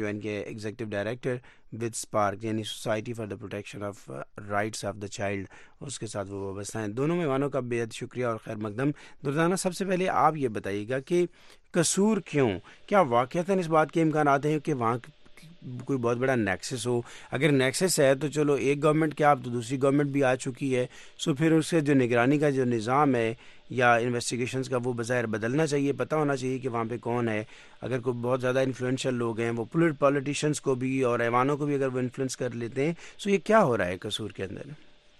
ایگزیکٹو ڈائریکٹر ود اسپارک یعنی society for the protection of rights of the child, اس کے ساتھ وہ وابستہ ہیں. دونوں مہمانوں کا بے حد شکریہ اور خیر مقدم. دردانہ سب سے پہلے آپ یہ بتائیے گا کہ قصور کیوں؟ کیا واقعتاً اس بات کے امکانات ہیں کہ وہاں کوئی بہت بڑا نیکسس ہو؟ اگر نیکسس ہے تو چلو ایک گورنمنٹ کیا اب تو دوسری گورنمنٹ بھی آ چکی ہے، سو پھر اس سے جو نگرانی کا جو نظام ہے یا انویسٹیگیشنز کا وہ بظاہر بدلنا چاہیے، پتہ ہونا چاہیے کہ وہاں پہ کون ہے. اگر کوئی بہت زیادہ انفلوئنشل لوگ ہیں وہ پولیٹیشنز کو بھی اور ایوانوں کو بھی اگر وہ انفلوئنس کر لیتے ہیں، سو یہ کیا ہو رہا ہے قصور کے اندر؟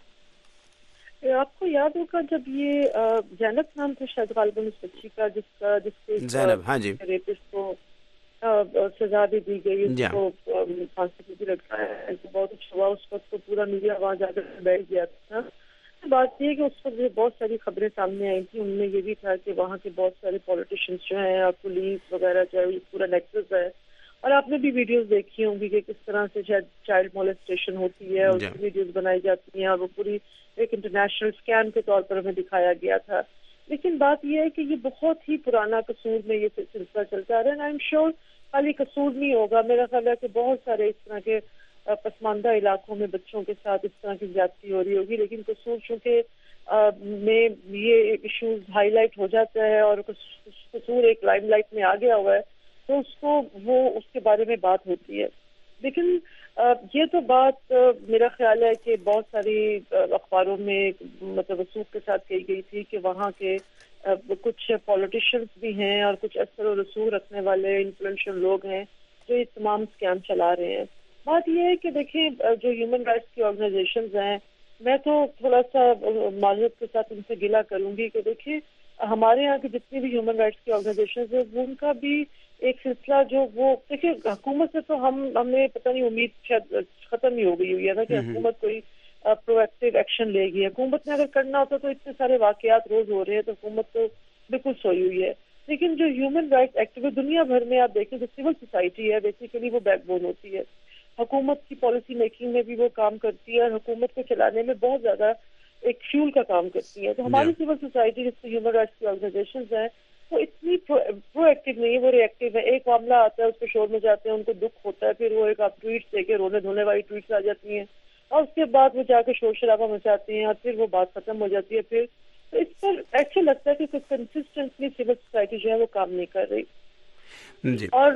آپ کو یاد ہوگا جب یہ زینب نام تھا شاید غالباً اس بچی کا جس کے زینب، ہاں جی، ریپسٹ کو سزا بھی دی گئی، اس کو پھانسی پہ بھی لٹکایا ہے، بہت اچھا ہوا. اس وقت تو پورا میڈیا وہاں جا کر بیٹھ گیا تھا. بات یہ ہے کہ اس وقت بہت ساری خبریں سامنے آئی تھیں، ان میں یہ بھی تھا کہ وہاں کے بہت سارے پولیٹیشینس جو ہیں اور پولیس وغیرہ جو ہے پورا نیکسس ہے. اور آپ نے بھی ویڈیوز دیکھی ہوں گی کہ کس طرح سے چائلڈ مولسٹیشن ہوتی ہے اور اس کی ویڈیوز بنائی جاتی ہیں اور وہ پوری ایک انٹرنیشنل اسکیم کے طور پر ہمیں دکھایا گیا تھا. لیکن بات یہ ہے کہ یہ بہت ہی پرانا قصور میں یہ سلسلہ چلتا آ رہا ہے. آئی ایم شیور خالی قصور نہیں ہوگا، میرا خیال ہے کہ بہت سارے اس طرح کے پسماندہ علاقوں میں بچوں کے ساتھ اس طرح کی زیادتی ہو رہی ہوگی. لیکن قصور چونکہ میں یہ ایشوز ہائی لائٹ ہو جاتا ہے اور قصور ایک لائم لائٹ میں آ گیا ہوا ہے تو اس کو وہ اس کے بارے میں بات ہوتی ہے. لیکن یہ تو بات میرا خیال ہے کہ بہت ساری اخباروں میں مطلب وثوق کے ساتھ کہی گئی تھی کہ وہاں کے کچھ پولیٹیشینس بھی ہیں اور کچھ اثر و رسوخ رکھنے والے انفلوئنشل لوگ ہیں جو یہ تمام اسکیم چلا رہے ہیں. بات یہ ہے کہ دیکھیں جو ہیومن رائٹس کی آرگنائزیشنز ہیں، میں تو تھوڑا سا معذرت کے ساتھ ان سے گلہ کروں گی کہ دیکھیں ہمارے یہاں کی جتنی بھی ہیومن رائٹس کی آرگنائزیشنز ہیں وہ ان کا بھی ایک سلسلہ جو وہ دیکھیں حکومت سے تو ہمیں پتہ نہیں امید شاید ختم ہی ہو گئی ہوئی ہے نا کہ حکومت کوئی پرو ایکٹیو ایکشن لے گی. حکومت نے اگر کرنا ہوتا تو اتنے سارے واقعات روز ہو رہے ہیں تو حکومت تو بالکل سوئی ہوئی ہے. لیکن جو ہیومن رائٹس ایکٹیوسٹ دنیا بھر میں آپ دیکھیں جو سول سوسائٹی ہے بیسیکلی وہ بیک بون ہوتی ہے. حکومت کی پالیسی میکنگ میں بھی وہ کام کرتی ہے اور حکومت کو چلانے میں بہت زیادہ ایک فیول کا کام کرتی ہے. تو ہماری سول سوسائٹی جس میں ہیومن رائٹس کی آرگنائزیشنز ہیں وہ اتنی پرو ایکٹیو نہیں ہے، وہ ری ایکٹیو ہے. ایک معاملہ آتا ہے اس پہ شور میں جاتے ہیں، ان کو دکھ ہوتا ہے، پھر وہ ایک آپ ٹویٹس دے کے رونے دھونے والی ٹویٹس آ جاتی ہیں اور اس کے بعد وہ جا کے شور شرابہ مچاتے ہیں اور پھر وہ بات ختم ہو جاتی ہے. پھر تو اس پر ایسا لگتا ہے کہ کوئی کنسسٹنٹلی سول سوسائٹی جو ہے وہ کام نہیں کر رہی اور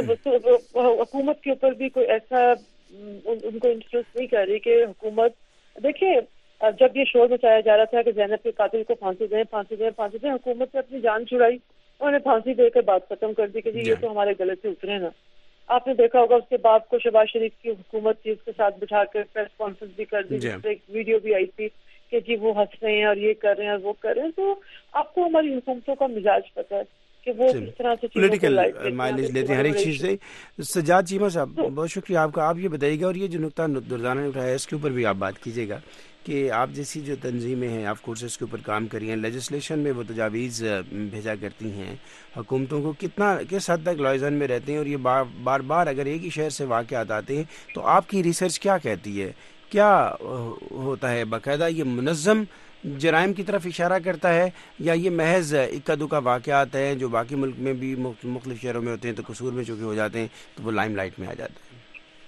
حکومت کے اوپر بھی کوئی ایسا ان کو انفلوئنس نہیں کر رہی کہ حکومت دیکھیں جب یہ شور مچایا جا رہا تھا کہ زینب کے قاتل کو پھانسی دیں، حکومت نے اپنی جان چھڑائی، انہوں نے پھانسی دے کر بات ختم کر دی کہ جی یہ تو ہمارے گلے سے اترے نا. آپ نے دیکھا ہوگا اس کے باپ کو شہباز شریف کی حکومت تھی، اس کے ساتھ بٹھا کر پریس کانفرنس بھی کر دی جس پہ ایک ویڈیو بھی آئی تھی کہ جی وہ ہنس رہے ہیں اور یہ کر رہے ہیں اور وہ کر رہے ہیں. تو آپ کو ہماری حکومتوں کا مزاج پتہ ہے کہ وہ کس طرح سے پولیٹیکل مائلیج لیتے ہیں ہر ایک چیز سے. سجاد چیمہ صاحب بہت شکریہ آپ کا. آپ یہ بتائیے گا اور یہ جو نقطہ دردانہ نے اٹھایا ہے اس کے اوپر بھی آپ بات کیجیے گا کہ آپ جیسی جو تنظیمیں ہیں آپ کورسز کے اوپر کام کری ہیں، لیجسلیشن میں وہ تجاویز بھیجا کرتی ہیں حکومتوں کو، کس حد تک لائزن میں رہتے ہیں اور یہ بار بار اگر ایک ہی شہر سے واقعات آتے ہیں تو آپ کی ریسرچ کیا کہتی ہے؟ کیا ہوتا ہے؟ باقاعدہ یہ منظم جرائم کی طرف اشارہ کرتا ہے یا یہ محض اکا دکا واقعات ہیں جو باقی ملک میں بھی مختلف شہروں میں ہوتے ہیں تو قصور میں چونکہ ہو جاتے ہیں تو وہ لائم لائٹ میں آ جاتے ہیں؟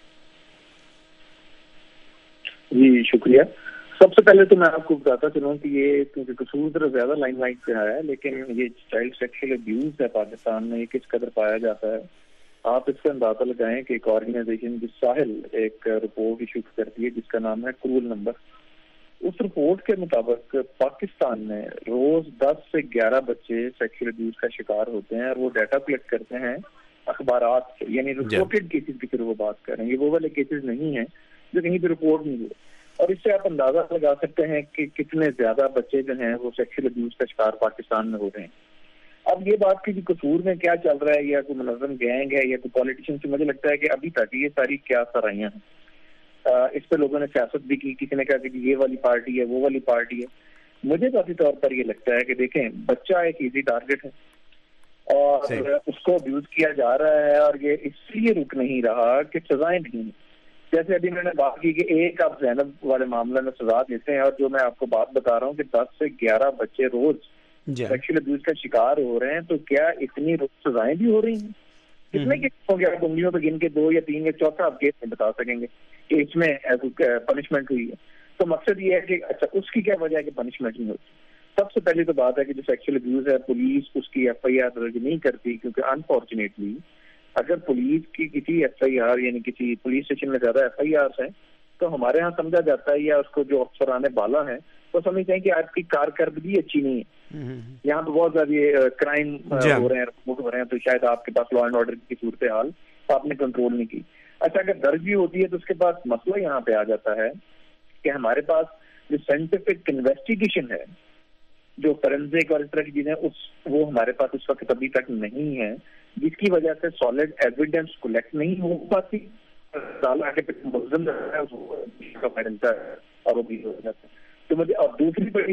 جی شکریہ. سب سے پہلے تو میں آپ کو بتاتا چلوں کہ یہ کیونکہ قصور ذرا زیادہ لائم لائٹ پہ آیا ہے لیکن یہ چائلڈ سیکشل ابیوز ہے پاکستان میں، یہ کس قدر پایا جاتا ہے آپ اس کا اندازہ لگائیں کہ ایک آرگنائزیشن جس ساحل ایک رپورٹ ایشو کرتی ہے جس کا نام ہے کرول نمبر. اس رپورٹ کے مطابق پاکستان میں روز 10 سے 11 بچے سیکشل ابیوز کا شکار ہوتے ہیں اور وہ ڈیٹا کلیکٹ کرتے ہیں اخبارات سے، یعنی رپورٹڈ کیسز کی طرف وہ بات کر رہے ہیں، یہ وہ والے کیسز نہیں ہیں جو کہیں پہ رپورٹ نہیں ہوئے. اور اس سے آپ اندازہ لگا سکتے ہیں کہ کتنے زیادہ بچے جو ہیں وہ سیکشل ابیوز کا شکار پاکستان میں ہو رہے ہیں. اب یہ بات کی قصور میں کیا چل رہا ہے یا کوئی منظم گینگ ہے یا کوئی پالیٹیشین سے، مجھے لگتا ہے کہ ابھی تک یہ ساری کیا سرائیاں ہیں. اس پہ لوگوں نے سیاست بھی کی، کسی نے کہا کہ یہ والی پارٹی ہے وہ والی پارٹی ہے. مجھے ذاتی طور پر یہ لگتا ہے کہ دیکھیں بچہ ایک ایزی ٹارگٹ ہے اور اس کو ابیوز کیا جا رہا ہے اور یہ اس لیے رک نہیں رہا کہ سزائیں نہیں ہیں. جیسے ابھی میں نے بات کی کہ ایک آپ زینب والے معاملے میں سزا دیتے ہیں اور جو میں آپ کو بات بتا رہا ہوں کہ 10 سے 11 بچے روز سیکشل ابیوز کا شکار ہو رہے ہیں، تو کیا اتنی سزائیں بھی ہو رہی ہیں؟ کتنے کیس ہوں گے آپ انگلیوں پہ گن کے 2 یا 3 یا 4 آپ کیس میں بتا سکیں گے کہ اس میں پنشمنٹ ہوئی ہے. تو مقصد یہ ہے کہ اچھا اس کی کیا وجہ ہے کہ پنشمنٹ نہیں ہوتی. سب سے پہلی تو بات ہے کہ جو سیکشل ابیوز ہے پولیس اس کی ایف آئی آر درج نہیں کرتی, کیونکہ انفارچونیٹلی اگر پولیس کی کسی ایف آئی آر یعنی کسی پولیس اسٹیشن میں زیادہ ایف آئی آر ہیں تو ہمارے ہاں سمجھا جاتا ہے یا اس کو جو افسران بالا ہیں وہ سمجھتے ہیں کہ آپ کی کارکردگی اچھی نہیں ہے. یہاں پہ بہت زیادہ کرائم ہو رہے ہیں, رپورٹ ہو رہے ہیں, تو شاید آپ کے پاس لا اینڈ آرڈر کی صورتحال آپ نے کنٹرول نہیں کی. اچھا اگر درج بھی ہوتی ہے تو اس کے بعد مسئلہ یہاں پہ آ جاتا ہے کہ ہمارے پاس جو سائنٹیفک انویسٹیگیشن ہے, جو فورینزک اور اس طرح کی چیزیں وہ ہمارے پاس اس وقت ابھی تک نہیں ہے, جس کی وجہ سے سالڈ ایویڈینس کلیکٹ نہیں ہو پاتی. ملزم اور وہ بھی ہو جاتا ہے. تو مجھے اور دوسری بڑی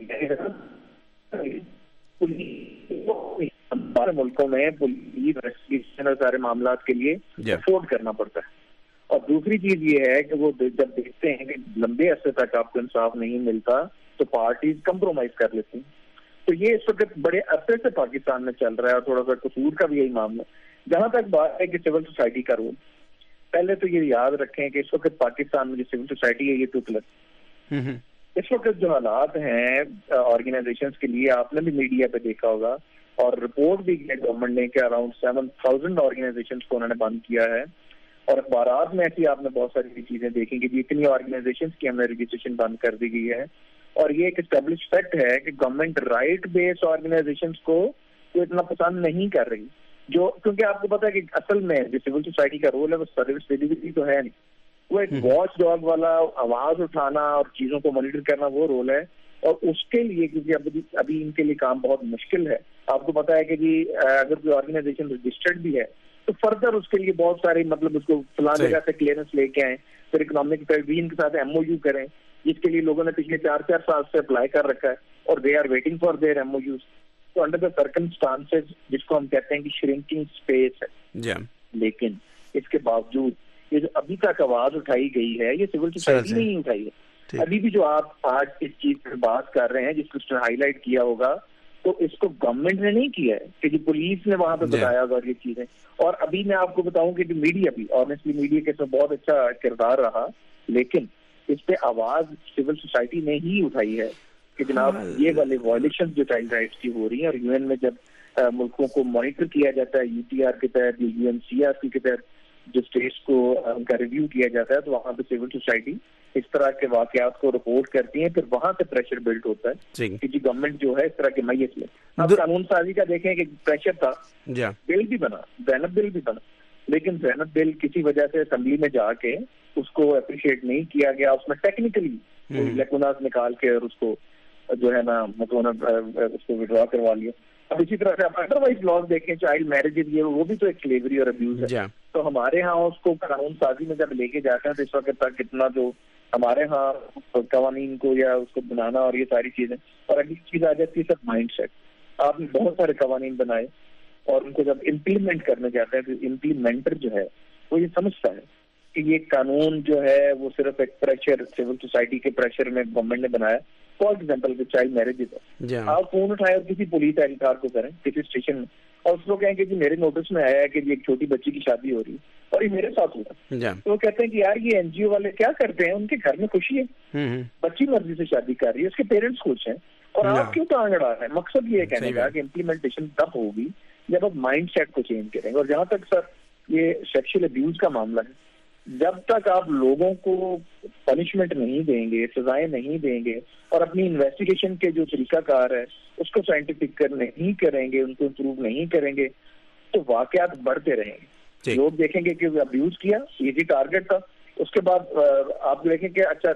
ہمارے ملکوں میں پولیس انویسٹیگیشن اور سارے معاملات کے لیے افورڈ کرنا پڑتا ہے. اور دوسری چیز یہ ہے کہ وہ جب دیکھتے ہیں کہ لمبے عرصے تک آپ کو انصاف نہیں ملتا تو پارٹیز کمپرومائز کر لیتی ہیں. تو یہ اس وقت بڑے عرصے سے پاکستان میں چل رہا ہے, اور تھوڑا سا قصور کا بھی یہی معاملہ. جہاں تک بات ہے کہ سول سوسائٹی کا رول, پہلے تو یہ یاد رکھیں کہ اس وقت پاکستان میں جو سول سوسائٹی ہے یہ ٹوٹلس. اس وقت جو حالات ہیں آرگنائزیشنز کے لیے, آپ نے بھی میڈیا پہ دیکھا ہوگا اور رپورٹ بھی کیا گورنمنٹ نے کہ اراؤنڈ 7,000 آرگنائزیشنز کو انہوں نے بند کیا ہے. اور اخبارات میں ایسی آپ نے بہت ساری چیزیں دیکھیں کہ اتنی آرگنائزیشنز کی ہم نے رجسٹریشن بند کر دی گئی ہے. اور یہ ایک اسٹیبلش فیکٹ ہے کہ گورنمنٹ رائٹ بیس آرگنائزیشنز کو اتنا پسند نہیں کر رہی, جو کیونکہ آپ کو پتا ہے کہ اصل میں جو سول سوسائٹی کا رول ہے وہ سروس ڈیلیوری تو ہے نہیں, وہ ایک واچ ڈاگ والا آواز اٹھانا اور چیزوں کو مانیٹر کرنا وہ رول ہے. اور اس کے لیے کیونکہ ابھی ان کے لیے کام بہت مشکل ہے. آپ کو پتا ہے کہ جی اگر کوئی آرگنائزیشن رجسٹرڈ بھی ہے تو فردر اس کے لیے بہت سارے مطلب اس کو فلاں جگہ سے کلیئرنس لے کے آئیں, پھر اکنامک پروین کے ساتھ ایم او یو کریں, جس کے لیے لوگوں نے پچھلے 4 سال سے اپلائی کر رکھا ہے اور they are waiting for their M O Us. تو انڈر دا سرکمسٹانسز جس کو ہم کہتے ہیں کہ شرنکنگ اسپیس ہے, لیکن اس کے باوجود یہ جو ابھی تک آواز اٹھائی گئی ہے یہ سول سوسائٹی نے ہی اٹھائی ہے. ابھی بھی جو آپ آج اس چیز پر بات کر رہے ہیں جس کو ہائی لائٹ کیا ہوگا تو اس کو گورنمنٹ نے نہیں کیا ہے کہ جی پولیس نے وہاں پہ بتایا ہوگا یہ چیزیں. اور ابھی میں آپ کو بتاؤں کہ جو میڈیا بھی آنیسٹلی میڈیا کے ساتھ بہت اچھا کردار رہا, لیکن اس پہ آواز سول سوسائٹی نے ہی اٹھائی ہے کہ جناب یہ والے وائلیشن جو چائلڈ رائٹس کی ہو رہی ہیں, اور یو این میں جب ملکوں کو مانیٹر کیا جاتا ہے یو ٹی آر کے تحت, U N C R C کے تحت جو اسٹیٹس کو ان کا ریویو کیا جاتا ہے, تو وہاں پہ سول سوسائٹی اس طرح کے واقعات کو رپورٹ کرتی ہیں. پھر وہاں سے پریشر بلڈ ہوتا ہے کہ جی گورنمنٹ جو ہے اس طرح کے میت لے. اب قانون سازی کا دیکھیں کہ پریشر تھا, بل بھی بنا, زینب بل بھی بنا, لیکن زینب بل کسی وجہ سے اسمبلی میں جا کے اس کو اپریشیٹ نہیں کیا گیا. اس میں ٹیکنیکلی لیکوناز نکال کے اور اس کو جو ہے نا مطلب اس کو وڈرا کروا لیا. اب اسی طرح سے آپ ادر وائز لاز دیکھیں, چائلڈ میرجز یہ وہ بھی تو ایک سلیوری اور ابیوز ہے. تو ہمارے ہاں اس کو قانون سازی میں جب لے کے جاتے ہیں تو اس وقت تک کتنا جو ہمارے ہاں قوانین کو یا اس کو بنانا اور یہ ساری چیزیں, اور اگلی چیز آ جاتی ہے سب مائنڈ سیٹ. آپ نے بہت سارے قوانین بنائے اور ان کو جب امپلیمنٹ کرنے جاتے ہیں تو امپلیمنٹر جو ہے وہ یہ سمجھتا ہے کہ یہ قانون جو ہے وہ صرف ایک پریشر سول سوسائٹی کے پریشر میں گورنمنٹ نے بنایا. فار ایگزامپل چائلڈ میرجز ہے, آپ فون اٹھائیں اور کسی پولیس اہلکار کو کریں کسی اسٹیشن میں اور اس کو کہیں کہ جی میرے نوٹس میں آیا ہے کہ ایک چھوٹی بچی کی شادی ہو رہی ہے اور یہ میرے ساتھ ہوا, تو وہ کہتے ہیں کہ یار یہ این جی او والے کیا کرتے ہیں, ان کے گھر میں خوشی ہے, بچی مرضی سے شادی کر رہی ہے, اس کے پیرنٹس خوش ہیں, اور آپ کیوں ٹانگ اڑا رہے ہیں. مقصد یہ کہنے کا کہ امپلیمنٹیشن تب ہوگی جب آپ مائنڈ سیٹ کو چینج کریں گے. اور جہاں تک سر یہ سیکشل ابیوز کا معاملہ ہے, جب تک آپ لوگوں کو پنشمنٹ نہیں دیں گے, سزائیں نہیں دیں گے, اور اپنی انویسٹیگیشن کے جو طریقہ کار ہے اس کو سائنٹیفک نہیں کریں گے, ان کو امپروو نہیں کریں گے, تو واقعات بڑھتے رہیں گے. لوگ دیکھیں گے کہ ابیوز کیا, ایزی ٹارگیٹ تھا, اس کے بعد آپ دیکھیں کہ اچھا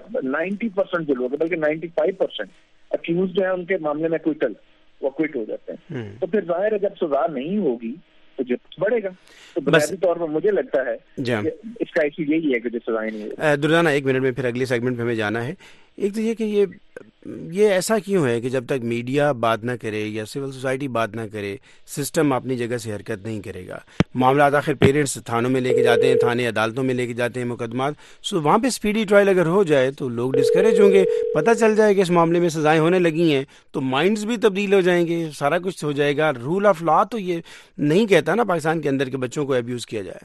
90% جو لوگ ہیں بلکہ 95% اکیوز جو ہے ان کے معاملے میں کوئٹل وہ کوئٹ ہو جاتے ہیں. تو پھر ظاہر ہے جب سزا نہیں ہوگی تو جو بڑھے گا. تو بنیادی طور پر مجھے لگتا ہے کہ اس کا ایشو یہی ہے کہ جو سزائیں نہیں ہوگی. دردانہ 1 منٹ میں پھر اگلے سیگمنٹ پہ ہمیں جانا ہے. ایک تو یہ کہ یہ یہ ایسا کیوں ہے کہ جب تک میڈیا بات نہ کرے یا سول سوسائٹی بات نہ کرے سسٹم اپنی جگہ سے حرکت نہیں کرے گا؟ معاملات آخر پیرنٹس تھانوں میں لے کے جاتے ہیں، تھانے عدالتوں میں لے کے جاتے ہیں مقدمات، سو وہاں پہ اسپیڈی ٹرائل اگر ہو جائے تو لوگ ڈسکریج ہوں گے، پتہ چل جائے کہ اس معاملے میں سزائیں ہونے لگی ہیں تو مائنڈز بھی تبدیل ہو جائیں گے، سارا کچھ ہو جائے گا۔ رول آف لا تو یہ نہیں کہتا نا پاکستان کے اندر کہ بچوں کو ابیوز کیا جائے۔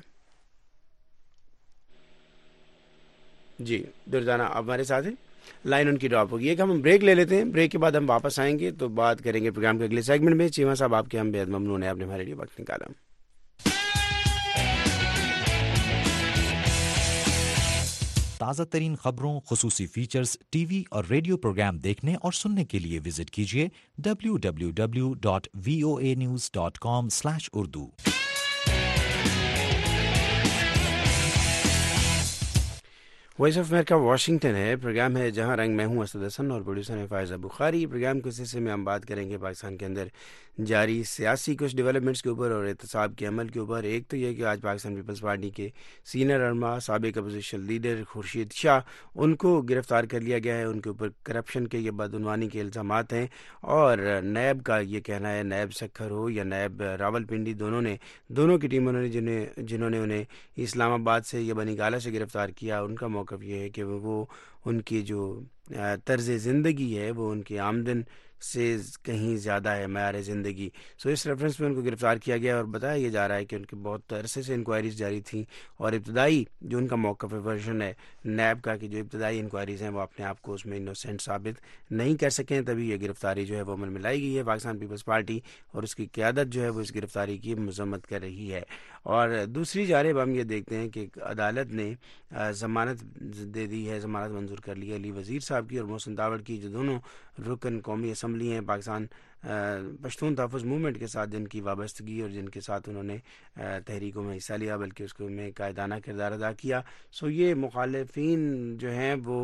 جی دردانہ آپ ہمارے ساتھ ہیں، لائن ان کی ڈراپ ہوگی، ایک ہم بریک لے لیتے ہیں، بریک کے بعد ہم واپس آئیں گے تو بات کریں گے پروگرام کے اگلے سیگمنٹ میں۔ چیمہ صاحب آپ کے ہم بے حد ممنون ہیں، آپ نے ہمارے لیے وقت نکالا۔ تازہ ترین خبروں، خصوصی فیچرز، ٹی وی اور ریڈیو پروگرام دیکھنے اور سننے کے لیے وزٹ کیجیے www.voanews.com/urdu۔ Voice of America Washington ہے، پروگرام ہے جہاں رنگ، میں ہوں اسد حسن اور پروڈیوسر ہیں فائزہ بخاری۔ پروگرام کے حصے میں ہم بات کریں گے پاکستان کے اندر جاری سیاسی کچھ ڈیولپمنٹس کے اوپر اور احتساب کے عمل کے اوپر۔ ایک تو یہ کہ آج پاکستان پیپلز پارٹی کے سینئر رہنما، سابق اپوزیشن لیڈر خورشید شاہ، ان کو گرفتار کر لیا گیا ہے، ان کے اوپر کرپشن کے یا بدعنوانی کے الزامات ہیں، اور نیب کا یہ کہنا ہے، نیب سکھر ہو یا نیب راول پنڈی، دونوں کی ٹیموں نے جنہوں نے انہیں اسلام آباد سے یا بنی گالہ سے گرفتار کیا، ان کا موقف یہ ہے کہ وہ ان کی جو طرز زندگی ہے وہ ان کی آمدن سے کہیں زیادہ ہے، معیار زندگی۔ سو اس ریفرنس میں ان کو گرفتار کیا گیا، اور بتایا یہ جا رہا ہے کہ ان کے بہت عرصے سے انکوائریز جاری تھیں، اور ابتدائی جو ان کا موقف ورژن ہے نیب کا کہ جو ابتدائی انکوائریز ہیں وہ اپنے آپ کو اس میں انوسینٹ ثابت نہیں کر سکیں، تبھی یہ گرفتاری جو ہے وہ عمل میں لائی گئی ہے۔ پاکستان پیپلز پارٹی اور اس کی قیادت جو ہے وہ اس گرفتاری کی مذمت کر رہی ہے۔ اور دوسری جانب ہم یہ دیکھتے ہیں کہ عدالت نے ضمانت دے دی ہے، ضمانت منظور کر لی ہے علی وزیر صاحب کی اور محسن داوڑ کی، جو دونوں رکن قومی اسمبلی ہیں پاکستان پشتون تحفظ موومنٹ کے ساتھ، جن کی وابستگی اور جن کے ساتھ انہوں نے تحریکوں میں حصہ لیا، بلکہ اس کو میں قائدانہ کردار ادا کیا۔ سو یہ مخالفین جو ہیں وہ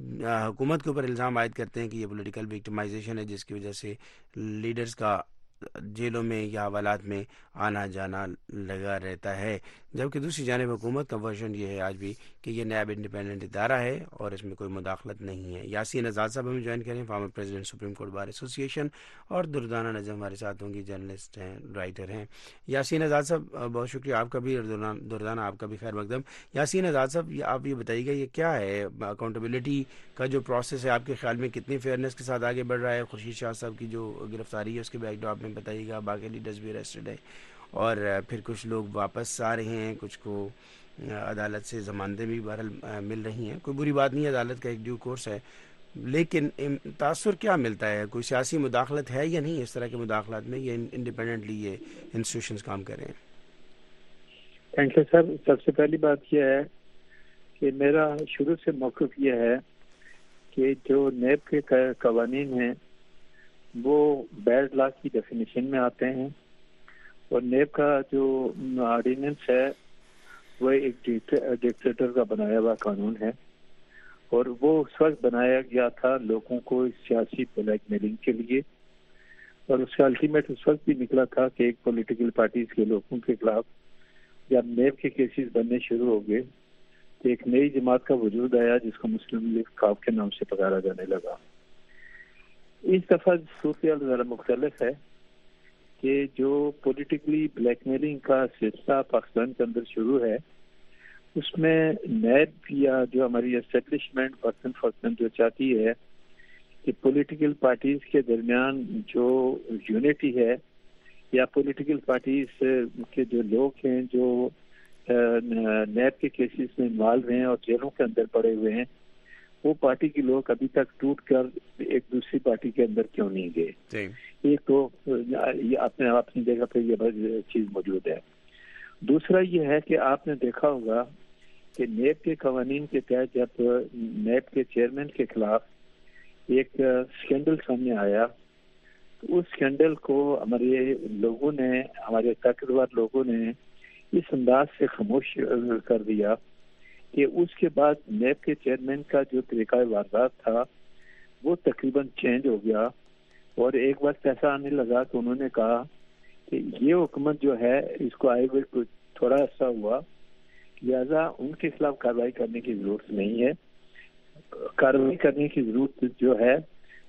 حکومت کے اوپر الزام عائد کرتے ہیں کہ یہ پولیٹیکل وکٹمائزیشن ہے، جس کی وجہ سے لیڈرز کا جیلوں میں یا حوالات میں آنا جانا لگا رہتا ہے، جبکہ دوسری جانب حکومت کا ورژن یہ ہے آج بھی کہ یہ نیب انڈیپینڈنٹ ادارہ ہے اور اس میں کوئی مداخلت نہیں ہے۔ یاسین آزاد صاحب ہمیں جوائن کریں، former president supreme court bar association, اور دردانہ نجم ہمارے ساتھ ہوں گی، جرنلسٹ ہیں، رائٹر ہیں۔ یاسین آزاد صاحب بہت شکریہ آپ کا بھی، اور دردانہ آپ کا بھی خیر مقدم۔ یاسین آزاد صاحب آپ یہ بتائیے گا یہ کیا ہے اکاؤنٹیبلٹی کا جو پروسیس ہے، آپ کے خیال میں کتنی فیئرنیس کے ساتھ آگے بڑھ رہا ہے؟ خورشید شاہ صاحب کی جو گرفتاری ہے اس کے بیک ڈراپ میں بتائیے گا، باقی لیڈرز بھی اریسٹڈ ہیں، اور پھر کچھ لوگ واپس آ رہے ہیں، کچھ کو عدالت سے ضمانتیں بھی بہرحال مل رہی ہیں۔ کوئی بری بات نہیں ہے، عدالت کا ایک ڈیو کورس ہے، لیکن تاثر کیا ملتا ہے؟ کوئی سیاسی مداخلت ہے یا نہیں اس طرح کے مداخلات میں، یہ انڈیپینڈنٹلی یہ انسٹیٹیوشنز کام کر رہے ہیں؟ Thank you sir. سب سے پہلی بات یہ ہے کہ میرا شروع سے موقف یہ ہے کہ جو نیب کے قوانین ہیں وہ بیڈ لا کی ڈیفینیشن میں آتے ہیں، اور نیب کا جو آرڈیننس ہے وہ ایک ڈکٹیٹر کا بنایا ہوا قانون ہے، اور وہ اس وقت بنایا گیا تھا لوگوں کو سیاسی بلیک میلنگ کے لیے، اور اس کا الٹیمیٹ اس وقت بھی نکلا تھا کہ ایک پولیٹیکل پارٹیز کے لوگوں کے خلاف جب نیب کے کیسز بننے شروع ہو گئے تو ایک نئی جماعت کا وجود آیا جس کو مسلم لیگ خاف کے نام سے پکارا جانے لگا۔ اس دفعہ صورتحال ذرا مختلف ہے کہ جو پولیٹیکلی بلیک میلنگ کا سلسلہ پاکستان کے اندر شروع ہے، اس میں نیب یا جو ہماری اسٹیبلشمنٹ پرسن جو چاہتی ہے کہ پولیٹیکل پارٹیز کے درمیان جو یونٹی ہے، یا پولیٹیکل پارٹیز کے جو لوگ ہیں جو نیب کے کیسز میں انوالو ہیں اور جیلوں کے اندر پڑے ہوئے ہیں، وہ پارٹی کے لوگ ابھی تک ٹوٹ کر ایک دوسری پارٹی کے اندر کیوں نہیں گئے؟ ایک تو اپنی جگہ پہ یہ چیز موجود ہے۔ دوسرا یہ ہے کہ آپ نے دیکھا ہوگا کہ نیب کے قوانین کے تحت جب نیب کے چیئرمین کے خلاف ایک اسکینڈل سامنے آیا تو اس اسکینڈل کو ہمارے لوگوں نے، ہمارے طاقتور لوگوں نے اس انداز سے خاموش کر دیا کہ اس کے بعد نیب کے چیئرمین کا جو طریقہ واردات تھا وہ تقریباً چینج ہو گیا، اور ایک وقت ایسا آنے لگا کہ انہوں نے کہا کہ یہ حکومت جو ہے اس کو آئے ہوئے تھوڑا عرصہ ہوا، لہذا ان کے خلاف کارروائی کرنے کی ضرورت نہیں ہے، کارروائی کرنے کی ضرورت جو ہے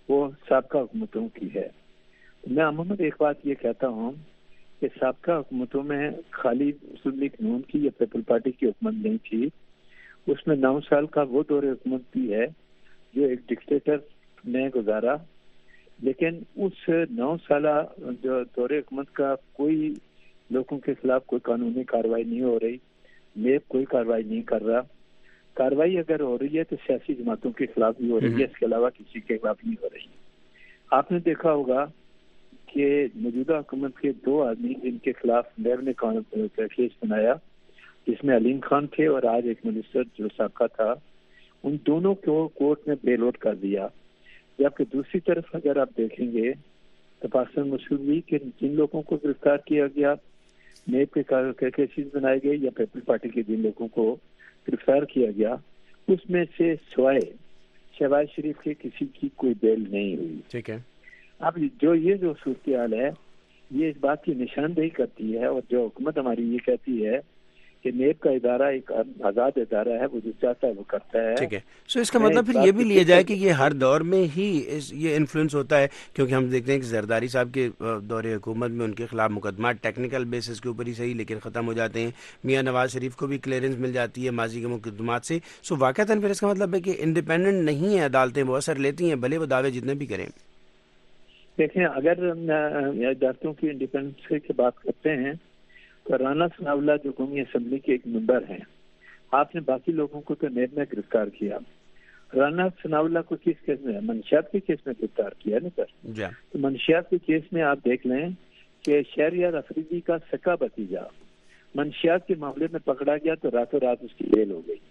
وہ سابقہ حکومتوں کی ہے. میں عموماً ایک بات یہ کہتا ہوں کہ سابقہ حکومتوں میں خالی مسلم لیگ نون کی یا پیپل پارٹی کی حکومت نہیں تھی، اس میں 9 سال کا وہ دور حکومت بھی ہے جو ایک ڈکٹیٹر نے گزارا، لیکن اس 9 سالہ جو دور حکومت کا کوئی لوگوں کے خلاف کوئی قانونی کارروائی نہیں ہو رہی، نیب کوئی کارروائی نہیں کر رہا. کارروائی اگر ہو رہی ہے تو سیاسی جماعتوں کے خلاف بھی ہو رہی ہے، اس کے علاوہ کسی کے خلاف نہیں ہو رہی. آپ نے دیکھا ہوگا کہ موجودہ حکومت کے 2 آدمی جن کے خلاف نیب نے کیس بنایا، جس میں علیم خان تھے اور آج ایک منسٹر جو سابقہ تھا، ان دونوں کو کورٹ نے بیل آؤٹ کر دیا. جبکہ دوسری طرف اگر آپ دیکھیں گے تو پاکستان مسلم لیگ کے جن لوگوں کو گرفتار کیا گیا، نیب کے کیسز بنائے گئے یا پیپل پارٹی کے جن لوگوں کو گرفتار کیا گیا، اس میں سے سوائے شہباز شریف کے کسی کی کوئی بیل نہیں ہوئی. ٹھیک ہے. اب جو صورتحال ہے یہ اس بات کی نشاندہی کرتی ہے، اور جو حکومت ہماری یہ کہتی ہے کہ نیب کا ادارہ ایک آزاد ادارہ ہے، وہ جو چاہتا ہے وہ کرتا ہے. ٹھیک ہے. سو اس کا مطلب پھر یہ بھی لیا جائے کہ یہ ہر دور میں ہی یہ انفلوئنس ہوتا ہے، کیونکہ ہم دیکھتے ہیں کہ زرداری صاحب کے دور حکومت میں ان کے خلاف مقدمات ٹیکنیکل بیسس کے اوپر ہی صحیح لیکن ختم ہو جاتے ہیں. میاں نواز شریف کو بھی کلیئرنس مل جاتی ہے ماضی کے مقدمات سے. سو واقعتاً پھر اس کا مطلب ہے کہ انڈیپینڈنٹ نہیں ہے عدالتیں، وہ اثر لیتی ہیں بھلے وہ دعوے جتنے بھی کریں. دیکھیں، اگر عدالتوں کی انڈیپینڈنس کی بات کرتے ہیں تو رانا ثناء اللہ جو قومی اسمبلی کے ایک ممبر ہیں، آپ نے باقی لوگوں کو تو نیب نے گرفتار کیا، رانا ثناء اللہ کو کس کیس میں، منشیات کے کیس میں گرفتار کیا نا سر. تو منشیات کے کیس میں آپ دیکھ لیں کہ شہریار افریدی کا سکا بھتیجا منشیات کے معاملے میں پکڑا گیا تو راتوں رات اس کی بیل ہو گئی.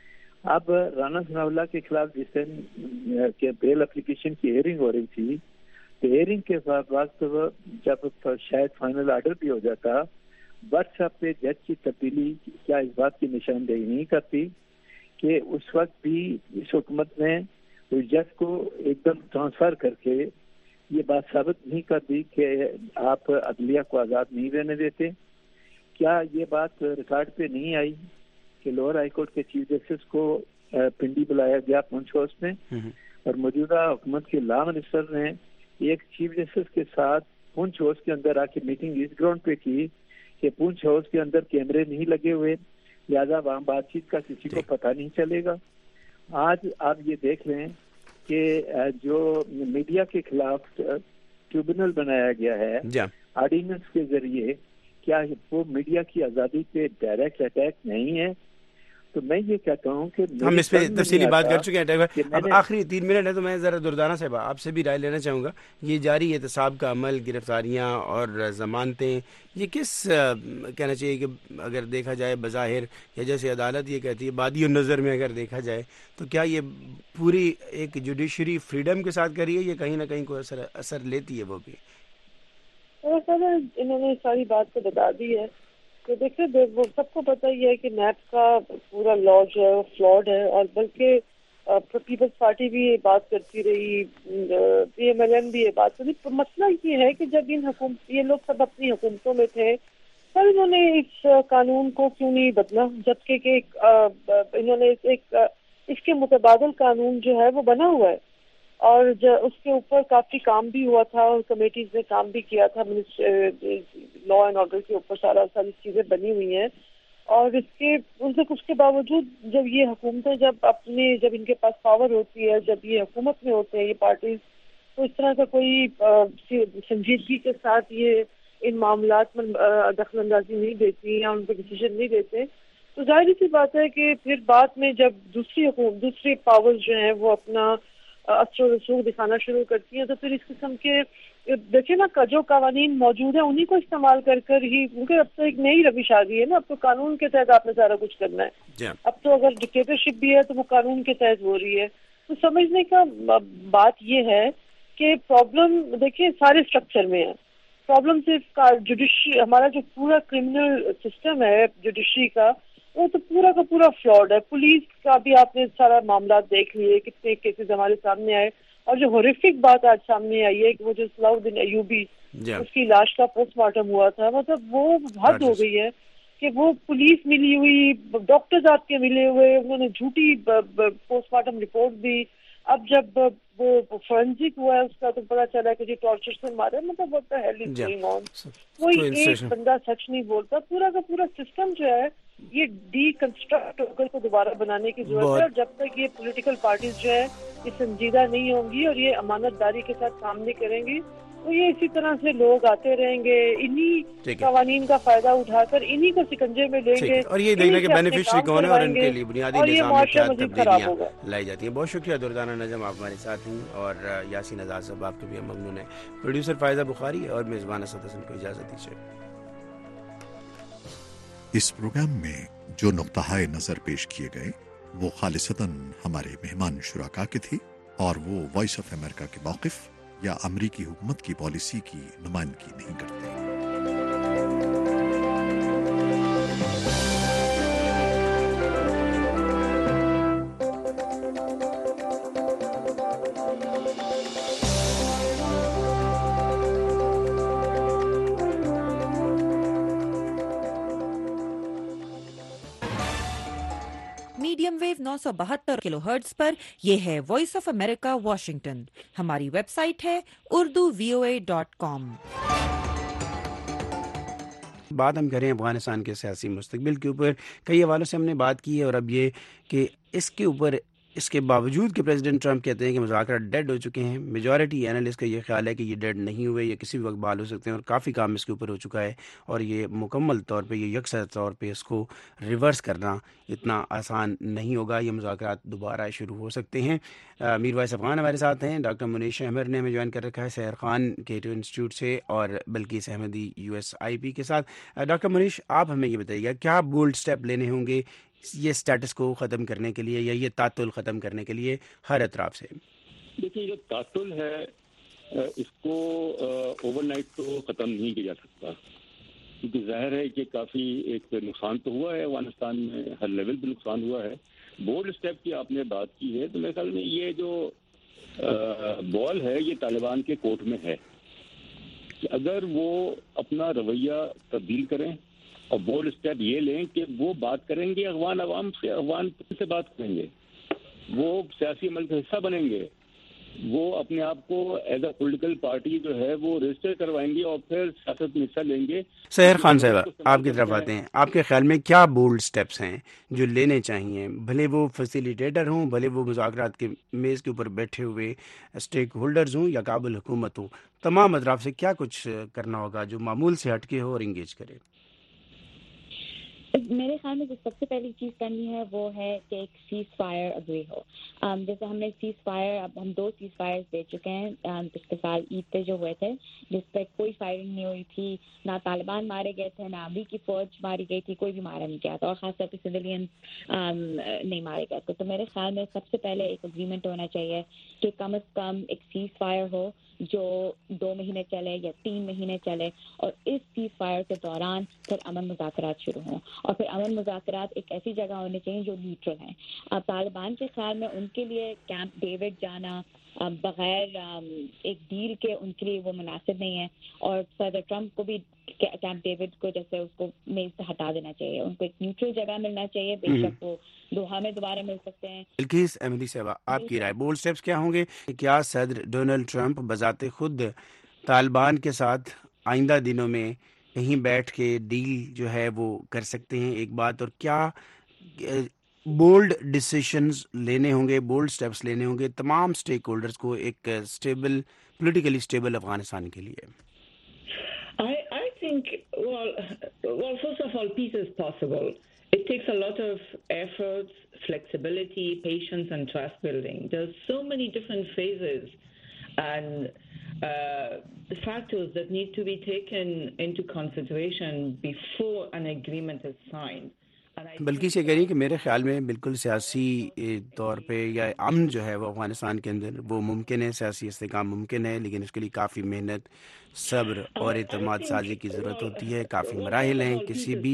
اب رانا ثناء اللہ کے خلاف جس دن بیل اپلیکیشن کی ہیئرنگ ہو رہی تھی، تو ہیئرنگ کے وقت جب شاید فائنل آرڈر بھی ہو جاتا، واٹس ایپ پہ جج کی تبدیلی کیا اس بات کی نشاندہی نہیں کرتی کہ اس وقت بھی اس حکومت نے اس جج کو ایک دم ٹرانسفر کر کے یہ بات ثابت نہیں کر دی کہ آپ عدلیہ کو آزاد نہیں رہنے دیتے؟ کیا یہ بات ریکارڈ پہ نہیں آئی کہ لوور ہائی کورٹ کے چیف جسٹس کو پنڈی بلایا گیا پونچھ ہاؤس میں، اور موجودہ حکومت کے لا منسٹر نے ایک چیف جسٹس کے ساتھ پونچھ ہاؤس کے اندر آ کے میٹنگ اس گراؤنڈ پہ کی کہ پونچھ ہاؤس کے اندر کیمرے نہیں لگے ہوئے، لہٰذا وہاں بات چیت کا کسی کو پتہ نہیں چلے گا. آج آپ یہ دیکھ لیں کہ جو میڈیا کے خلاف ٹریبونل بنایا گیا ہے آرڈیننس کے ذریعے، کیا وہ میڈیا کی آزادی پہ ڈائریکٹ اٹیک نہیں ہے؟ تو میں یہ کہتا ہوں کہ ہم اس پہ تفصیلی بات کر چکے ہیں. اب آخری 3 منٹ ہے تو میں ذرا دردانہ صاحب آپ سے بھی رائے لینا چاہوں گا. یہ جاری احتساب کا عمل، گرفتاریاں اور ضمانتیں، یہ کس کہنا چاہیے کہ اگر دیکھا جائے بظاہر یا جیسے عدالت یہ کہتی ہے بادی النظر میں اگر دیکھا جائے تو کیا یہ پوری ایک جوڈیشری فریڈم کے ساتھ کری ہے یا کہیں نہ کہیں کوئی اثر لیتی ہے؟ وہ بھی انہوں نے ساری بات تو بتا دی ہے. تو دیکھیں وہ سب کو پتہ ہی ہے کہ نیب کا پورا لا جو ہے وہ فلاڈ ہے، اور بلکہ پیپلز پارٹی بھی یہ بات کرتی رہی، پی ایم ایل ایم بھی یہ بات کرتی. مسئلہ یہ ہے کہ جب یہ لوگ سب اپنی حکومتوں میں تھے تب انہوں نے اس قانون کو کیوں نہیں بدلا، جبکہ کہ انہوں نے ایک اس کے متبادل قانون جو ہے وہ بنا ہوا ہے، اور اس کے اوپر کافی کام بھی ہوا تھا، اور کمیٹیز نے کام بھی کیا تھا، لا اینڈ آرڈر کے اوپر ساری چیزیں بنی ہوئی ہیں. اور اس کے باوجود جب یہ حکومتیں جب ان کے پاس پاور ہوتی ہے، جب یہ حکومت میں ہوتے ہیں یہ پارٹیز، تو اس طرح کا کوئی سنجیدگی کے ساتھ یہ ان معاملات میں دخل اندازی نہیں دیتی یا ان پہ ڈیسیژن نہیں دیتے. تو ظاہر سی بات ہے کہ پھر بعد میں جب دوسری پاور جو ہیں وہ اپنا اثر و رسوخ دکھانا شروع کرتی ہیں، تو پھر اس قسم کے دیکھیں نا جو قوانین موجود ہیں انہی کو استعمال کر ہی، کیونکہ اب تو ایک نئی روش آ گئی ہے نا، اب تو قانون کے تحت آپ نے سارا کچھ کرنا ہے. اب تو اگر ڈکٹیٹرشپ بھی ہے تو وہ قانون کے تحت ہو رہی ہے. تو سمجھنے کا بات یہ ہے کہ پرابلم دیکھیں سارے اسٹرکچر میں ہے. پرابلم صرف جوڈیشری، ہمارا جو پورا کرمنل سسٹم ہے جوڈیشری کا، وہ تو پورا کا پورا فلاڈ ہے. پولیس کا بھی آپ نے سارا معاملات دیکھ لیے، کتنے کیسز ہمارے سامنے آئے، اور جو ہورریفک بات آج سامنے آئی ہے کہ وہ جو صلاح الدین ایوبی اس کی لاش کا پوسٹ مارٹم ہوا تھا، مطلب وہ حد ہو گئی ہے کہ وہ پولیس ملی ہوئی، ڈاکٹرز آپ کے ملے ہوئے، انہوں نے جھوٹی پوسٹ مارٹم رپورٹ دی. اب جب वो फॉरेंसिक हुआ है उसका तो पता चला कि जी टॉर्चर से मारे, मतलब what the hell is going on. कोई एक बंदा सच नहीं बोलता, पूरा का पूरा सिस्टम जो है ये डीकंस्ट्रक्ट होकर को दोबारा बनाने की जरूरत है। और जब तक ये पॉलिटिकल पार्टीज जो है ये संजीदा नहीं होंगी और ये अमानतदारी के साथ काम नहीं करेंगी तो ये इसी तरह से लोग आते रहेंगे, इन्हीं कवानीन का फायदा उठाकर इन्हीं को सिकंजे में लेंगे और ये देखना कि बेनिफिशियरी कौन है और इनके लिए बुनियादी निजाम में क्या तब्दीलियां लाई जाती हैं। बहुत शुक्रिया दुर्दाना नजम, आप हमारे साथ हैं, और यासीन आजाद साहब आपके भी ममनून है। प्रोड्यूसर फायजा बुखारी और मेजबान असद हसन को इजाजत दीजिए। इस प्रोग्राम में जो नुक्ता नजर पेश किए गए वो खालिसतन हमारे मेहमान शुराका के थे और वो वॉइस ऑफ अमेरिका के मौक़िफ़ या अमरीकी हुकूमत की पॉलिसी की नुमाइंदगी नहीं करते। मीडियम वेव 972 किलोहर्ट्ज पर यह है वॉइस ऑफ अमेरिका वॉशिंगटन। हमारी वेबसाइट है urduvoa.com। बात हम करें अफगानिस्तान के सियासी मुस्तकबिल के ऊपर। कई हवालों से हमने बात की है और अब ये कि इसके ऊपर इसके बावजूद कि प्रेसिडेंट ट्रंप कहते हैं कि मुज़ाकरा डेड हो चुके हैं, मेजॉरिटी एनालिस्ट का ये ख्याल है कि ये डेड नहीं हुए, ये किसी भी वक्त बहाल हो सकते हैं और काफ़ी काम इसके ऊपर हो चुका है और ये मुकम्मल तौर पे, ये यकसा तौर पे इसको रिवर्स करना इतना आसान नहीं होगा। ये मुज़ाकरात दोबारा शुरू हो सकते हैं। मीर वाइस अफगान हमारे साथ हैं, डॉक्टर मुनीश अहमद ने हमें ज्वाइन कर रखा है सहर खान केटो इंस्टीट्यूट से और बल्किस अहमदी USIP के साथ। डॉक्टर मुनीश, आप हमें ये बताइएगा क्या बोल्ड स्टेप लेने होंगे ये स्टेटस को ख़त्म करने के लिए या ये तातुल ख़त्म करने के लिए हर एतराफ़ से? देखिए, जो तातुल है इसको ओवरनाइट तो ख़त्म नहीं किया जा सकता, क्योंकि ज़ाहिर है कि काफ़ी एक नुकसान तो हुआ है अफगानिस्तान में, हर लेवल पे नुकसान हुआ है। बोल्ड स्टेप की आपने बात की है तो मेरे ख्याल में ये जो बॉल है ये तालिबान के कोर्ट में है कि अगर वो अपना रवैया तब्दील करें और बोल्ड स्टेप ये लें कि वो बात करेंगे अफगान अवाम से, अफगान से बात करेंगे, वो सियासी अमल का हिस्सा बनेंगे, वो अपने आप को एज अ पॉलिटिकल पार्टी जो है वो रजिस्टर करवाएंगे और फिर सियासत में हिस्सा लेंगे। सहर खान साहब आपकी तरफ आते हैं, आपके ख्याल में क्या बोल्ड स्टेप्स हैं जो लेने चाहिए, भले वो फैसिलिटेटर हों, भले वो मुज़ाकरात के मेज़ के ऊपर बैठे हुए स्टेक होल्डर्स हों या काबुल हुकूमत हो, तमाम अतराफ से क्या कुछ करना होगा जो मामूल से हटके हो और इंगेज करे? मेरे ख्याल में जो सबसे पहली चीज़ करनी है वो है कि एक सीज फायर अग्री हो। जैसे हमने सीज फायर, अब हम 2 सीज फायर दे चुके हैं पिछले साल ईद पे जो हुए थे, जिस पर कोई फायरिंग नहीं हुई थी, ना तालिबान मारे गए थे, ना अमरीकी फौज मारी गई थी, कोई भी मारा नहीं गया था और ख़ासतौर पर सिविलियन नहीं मारे गए थे। तो मेरे ख्याल में सबसे पहले एक अग्रीमेंट होना चाहिए कि कम से कम एक सीज फायर हो जो 2 महीने चले या 3 महीने चले और इस सीज फायर के दौरान फिर अमन मुज़ाकरात शुरू हों और फिर अमन मुज़ाकरात एक ऐसी जगह होने चाहिए जो न्यूट्रल है। अब तालिबान के ख्याल में उनके लिए कैंप डेविड जाना बगैर एक डील के उनके लिए वो मुनासिब नहीं है और सदर ट्रंप को भी कैंप डेविड को जैसे उसको मेज से हटा देना चाहिए, उनको एक न्यूट्रल जगह मिलना चाहिए। बेशक वो दोहा में दोबारा मिल सकते हैं। बल्किस अहमदी साहब, आपकी राय, बोल्ड स्टेप्स क्या होंगे? क्या सदर डोनाल्ड ट्रंप बजाते खुद तालिबान के साथ आइंदा दिनों में कहीं बैठ के डील जो है वो कर सकते हैं, एक बात, और क्या बोल्ड डिसीशंस लेने होंगे, बोल्ड स्टेप्स लेने होंगे तमाम स्टेक होल्डर्स को एक स्टेबल, पॉलिटिकली स्टेबल अफगानिस्तान के लिए? I think, well, first of all, peace is possible. It takes a lot of efforts, flexibility, patience, and trust building. There's so many different phases and factors that need to be taken into consideration before an agreement is signed. बल्कि से कह रही कि मेरे ख्याल में बिल्कुल सियासी तौर पे या अमन जो है वो अफगानिस्तान के अंदर वो मुमकिन है, सियासी इस्तेकाम मुमकिन है, लेकिन उसके लिए काफ़ी मेहनत, सब्र और एतमाद साजी की ज़रूरत होती है। काफ़ी मराहिल हैं, किसी भी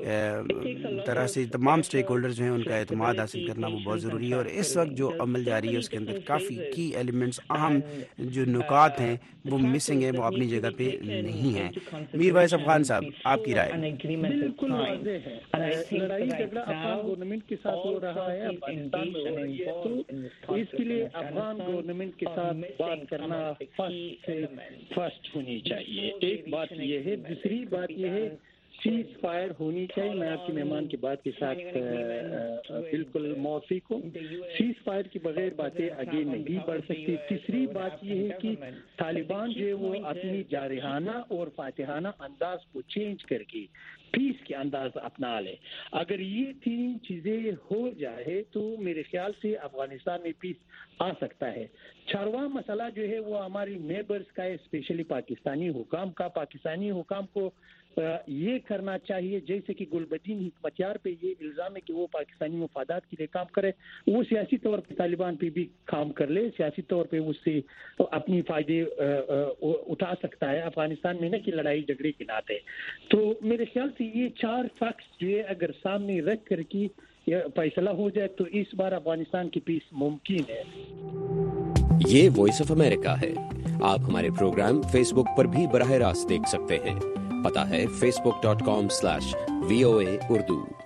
तरह से तमाम स्टेक होल्डर जो हैं उनका एतमाद हासिल करना वो बहुत ज़रूरी है और इस वक्त जो अमल जारी है उसके अंदर काफ़ी की एलिमेंट्स, अहम जो नुकात हैं वो मिसिंग है, वो अपनी जगह पे नहीं हैं। मीर वाइस अफगान साहब, आपकी राय? لڑائی جھگڑا افغان گورنمنٹ کے ساتھ ہو رہا ہے، افغانستان میں ہو رہی ہے، تو اس کے لیے افغان گورنمنٹ کے ساتھ بات کرنا فرسٹ ہونی چاہیے. ایک بات یہ ہے. دوسری بات یہ ہے سیز فائر ہونی چاہیے. میں آپ کے مہمان کی بات کے ساتھ بالکل موافق ہوں. سیز فائر کے بغیر باتیں آگے نہیں بڑھ سکتی. تیسری بات یہ ہے کہ طالبان جو ہے وہ اپنی جارحانہ اور فاتحانہ انداز کو چینج کر کے پیس کے انداز اپنا لے. اگر یہ تین چیزیں ہو جائے تو میرے خیال سے افغانستان میں پیس آ سکتا ہے. چارواں مسئلہ جو ہے وہ ہماری نیبرز کا ہے، اسپیشلی پاکستانی حکام کا. پاکستانی حکام کو یہ کرنا چاہیے جیسے کہ گلبدین حکمتیار پہ یہ الزام ہے کہ وہ پاکستانی مفادات کے لیے کام کرے، وہ سیاسی طور پہ طالبان پہ بھی کام کر لے، سیاسی طور پہ اس سے اپنی فائدے اٹھا سکتا ہے افغانستان میں، نہ کہ لڑائی جھگڑے کے ناطے. تو میرے خیال سے یہ چار فیکٹس جو ہے اگر سامنے رکھ کر کے فیصلہ ہو جائے تو اس بار افغانستان کی پیس ممکن ہے. یہ وائس آف امریکہ ہے. آپ ہمارے پروگرام فیس بک پر بھی براہ راست دیکھ سکتے ہیں. پتہ ہے facebook.com/VOA Urdu.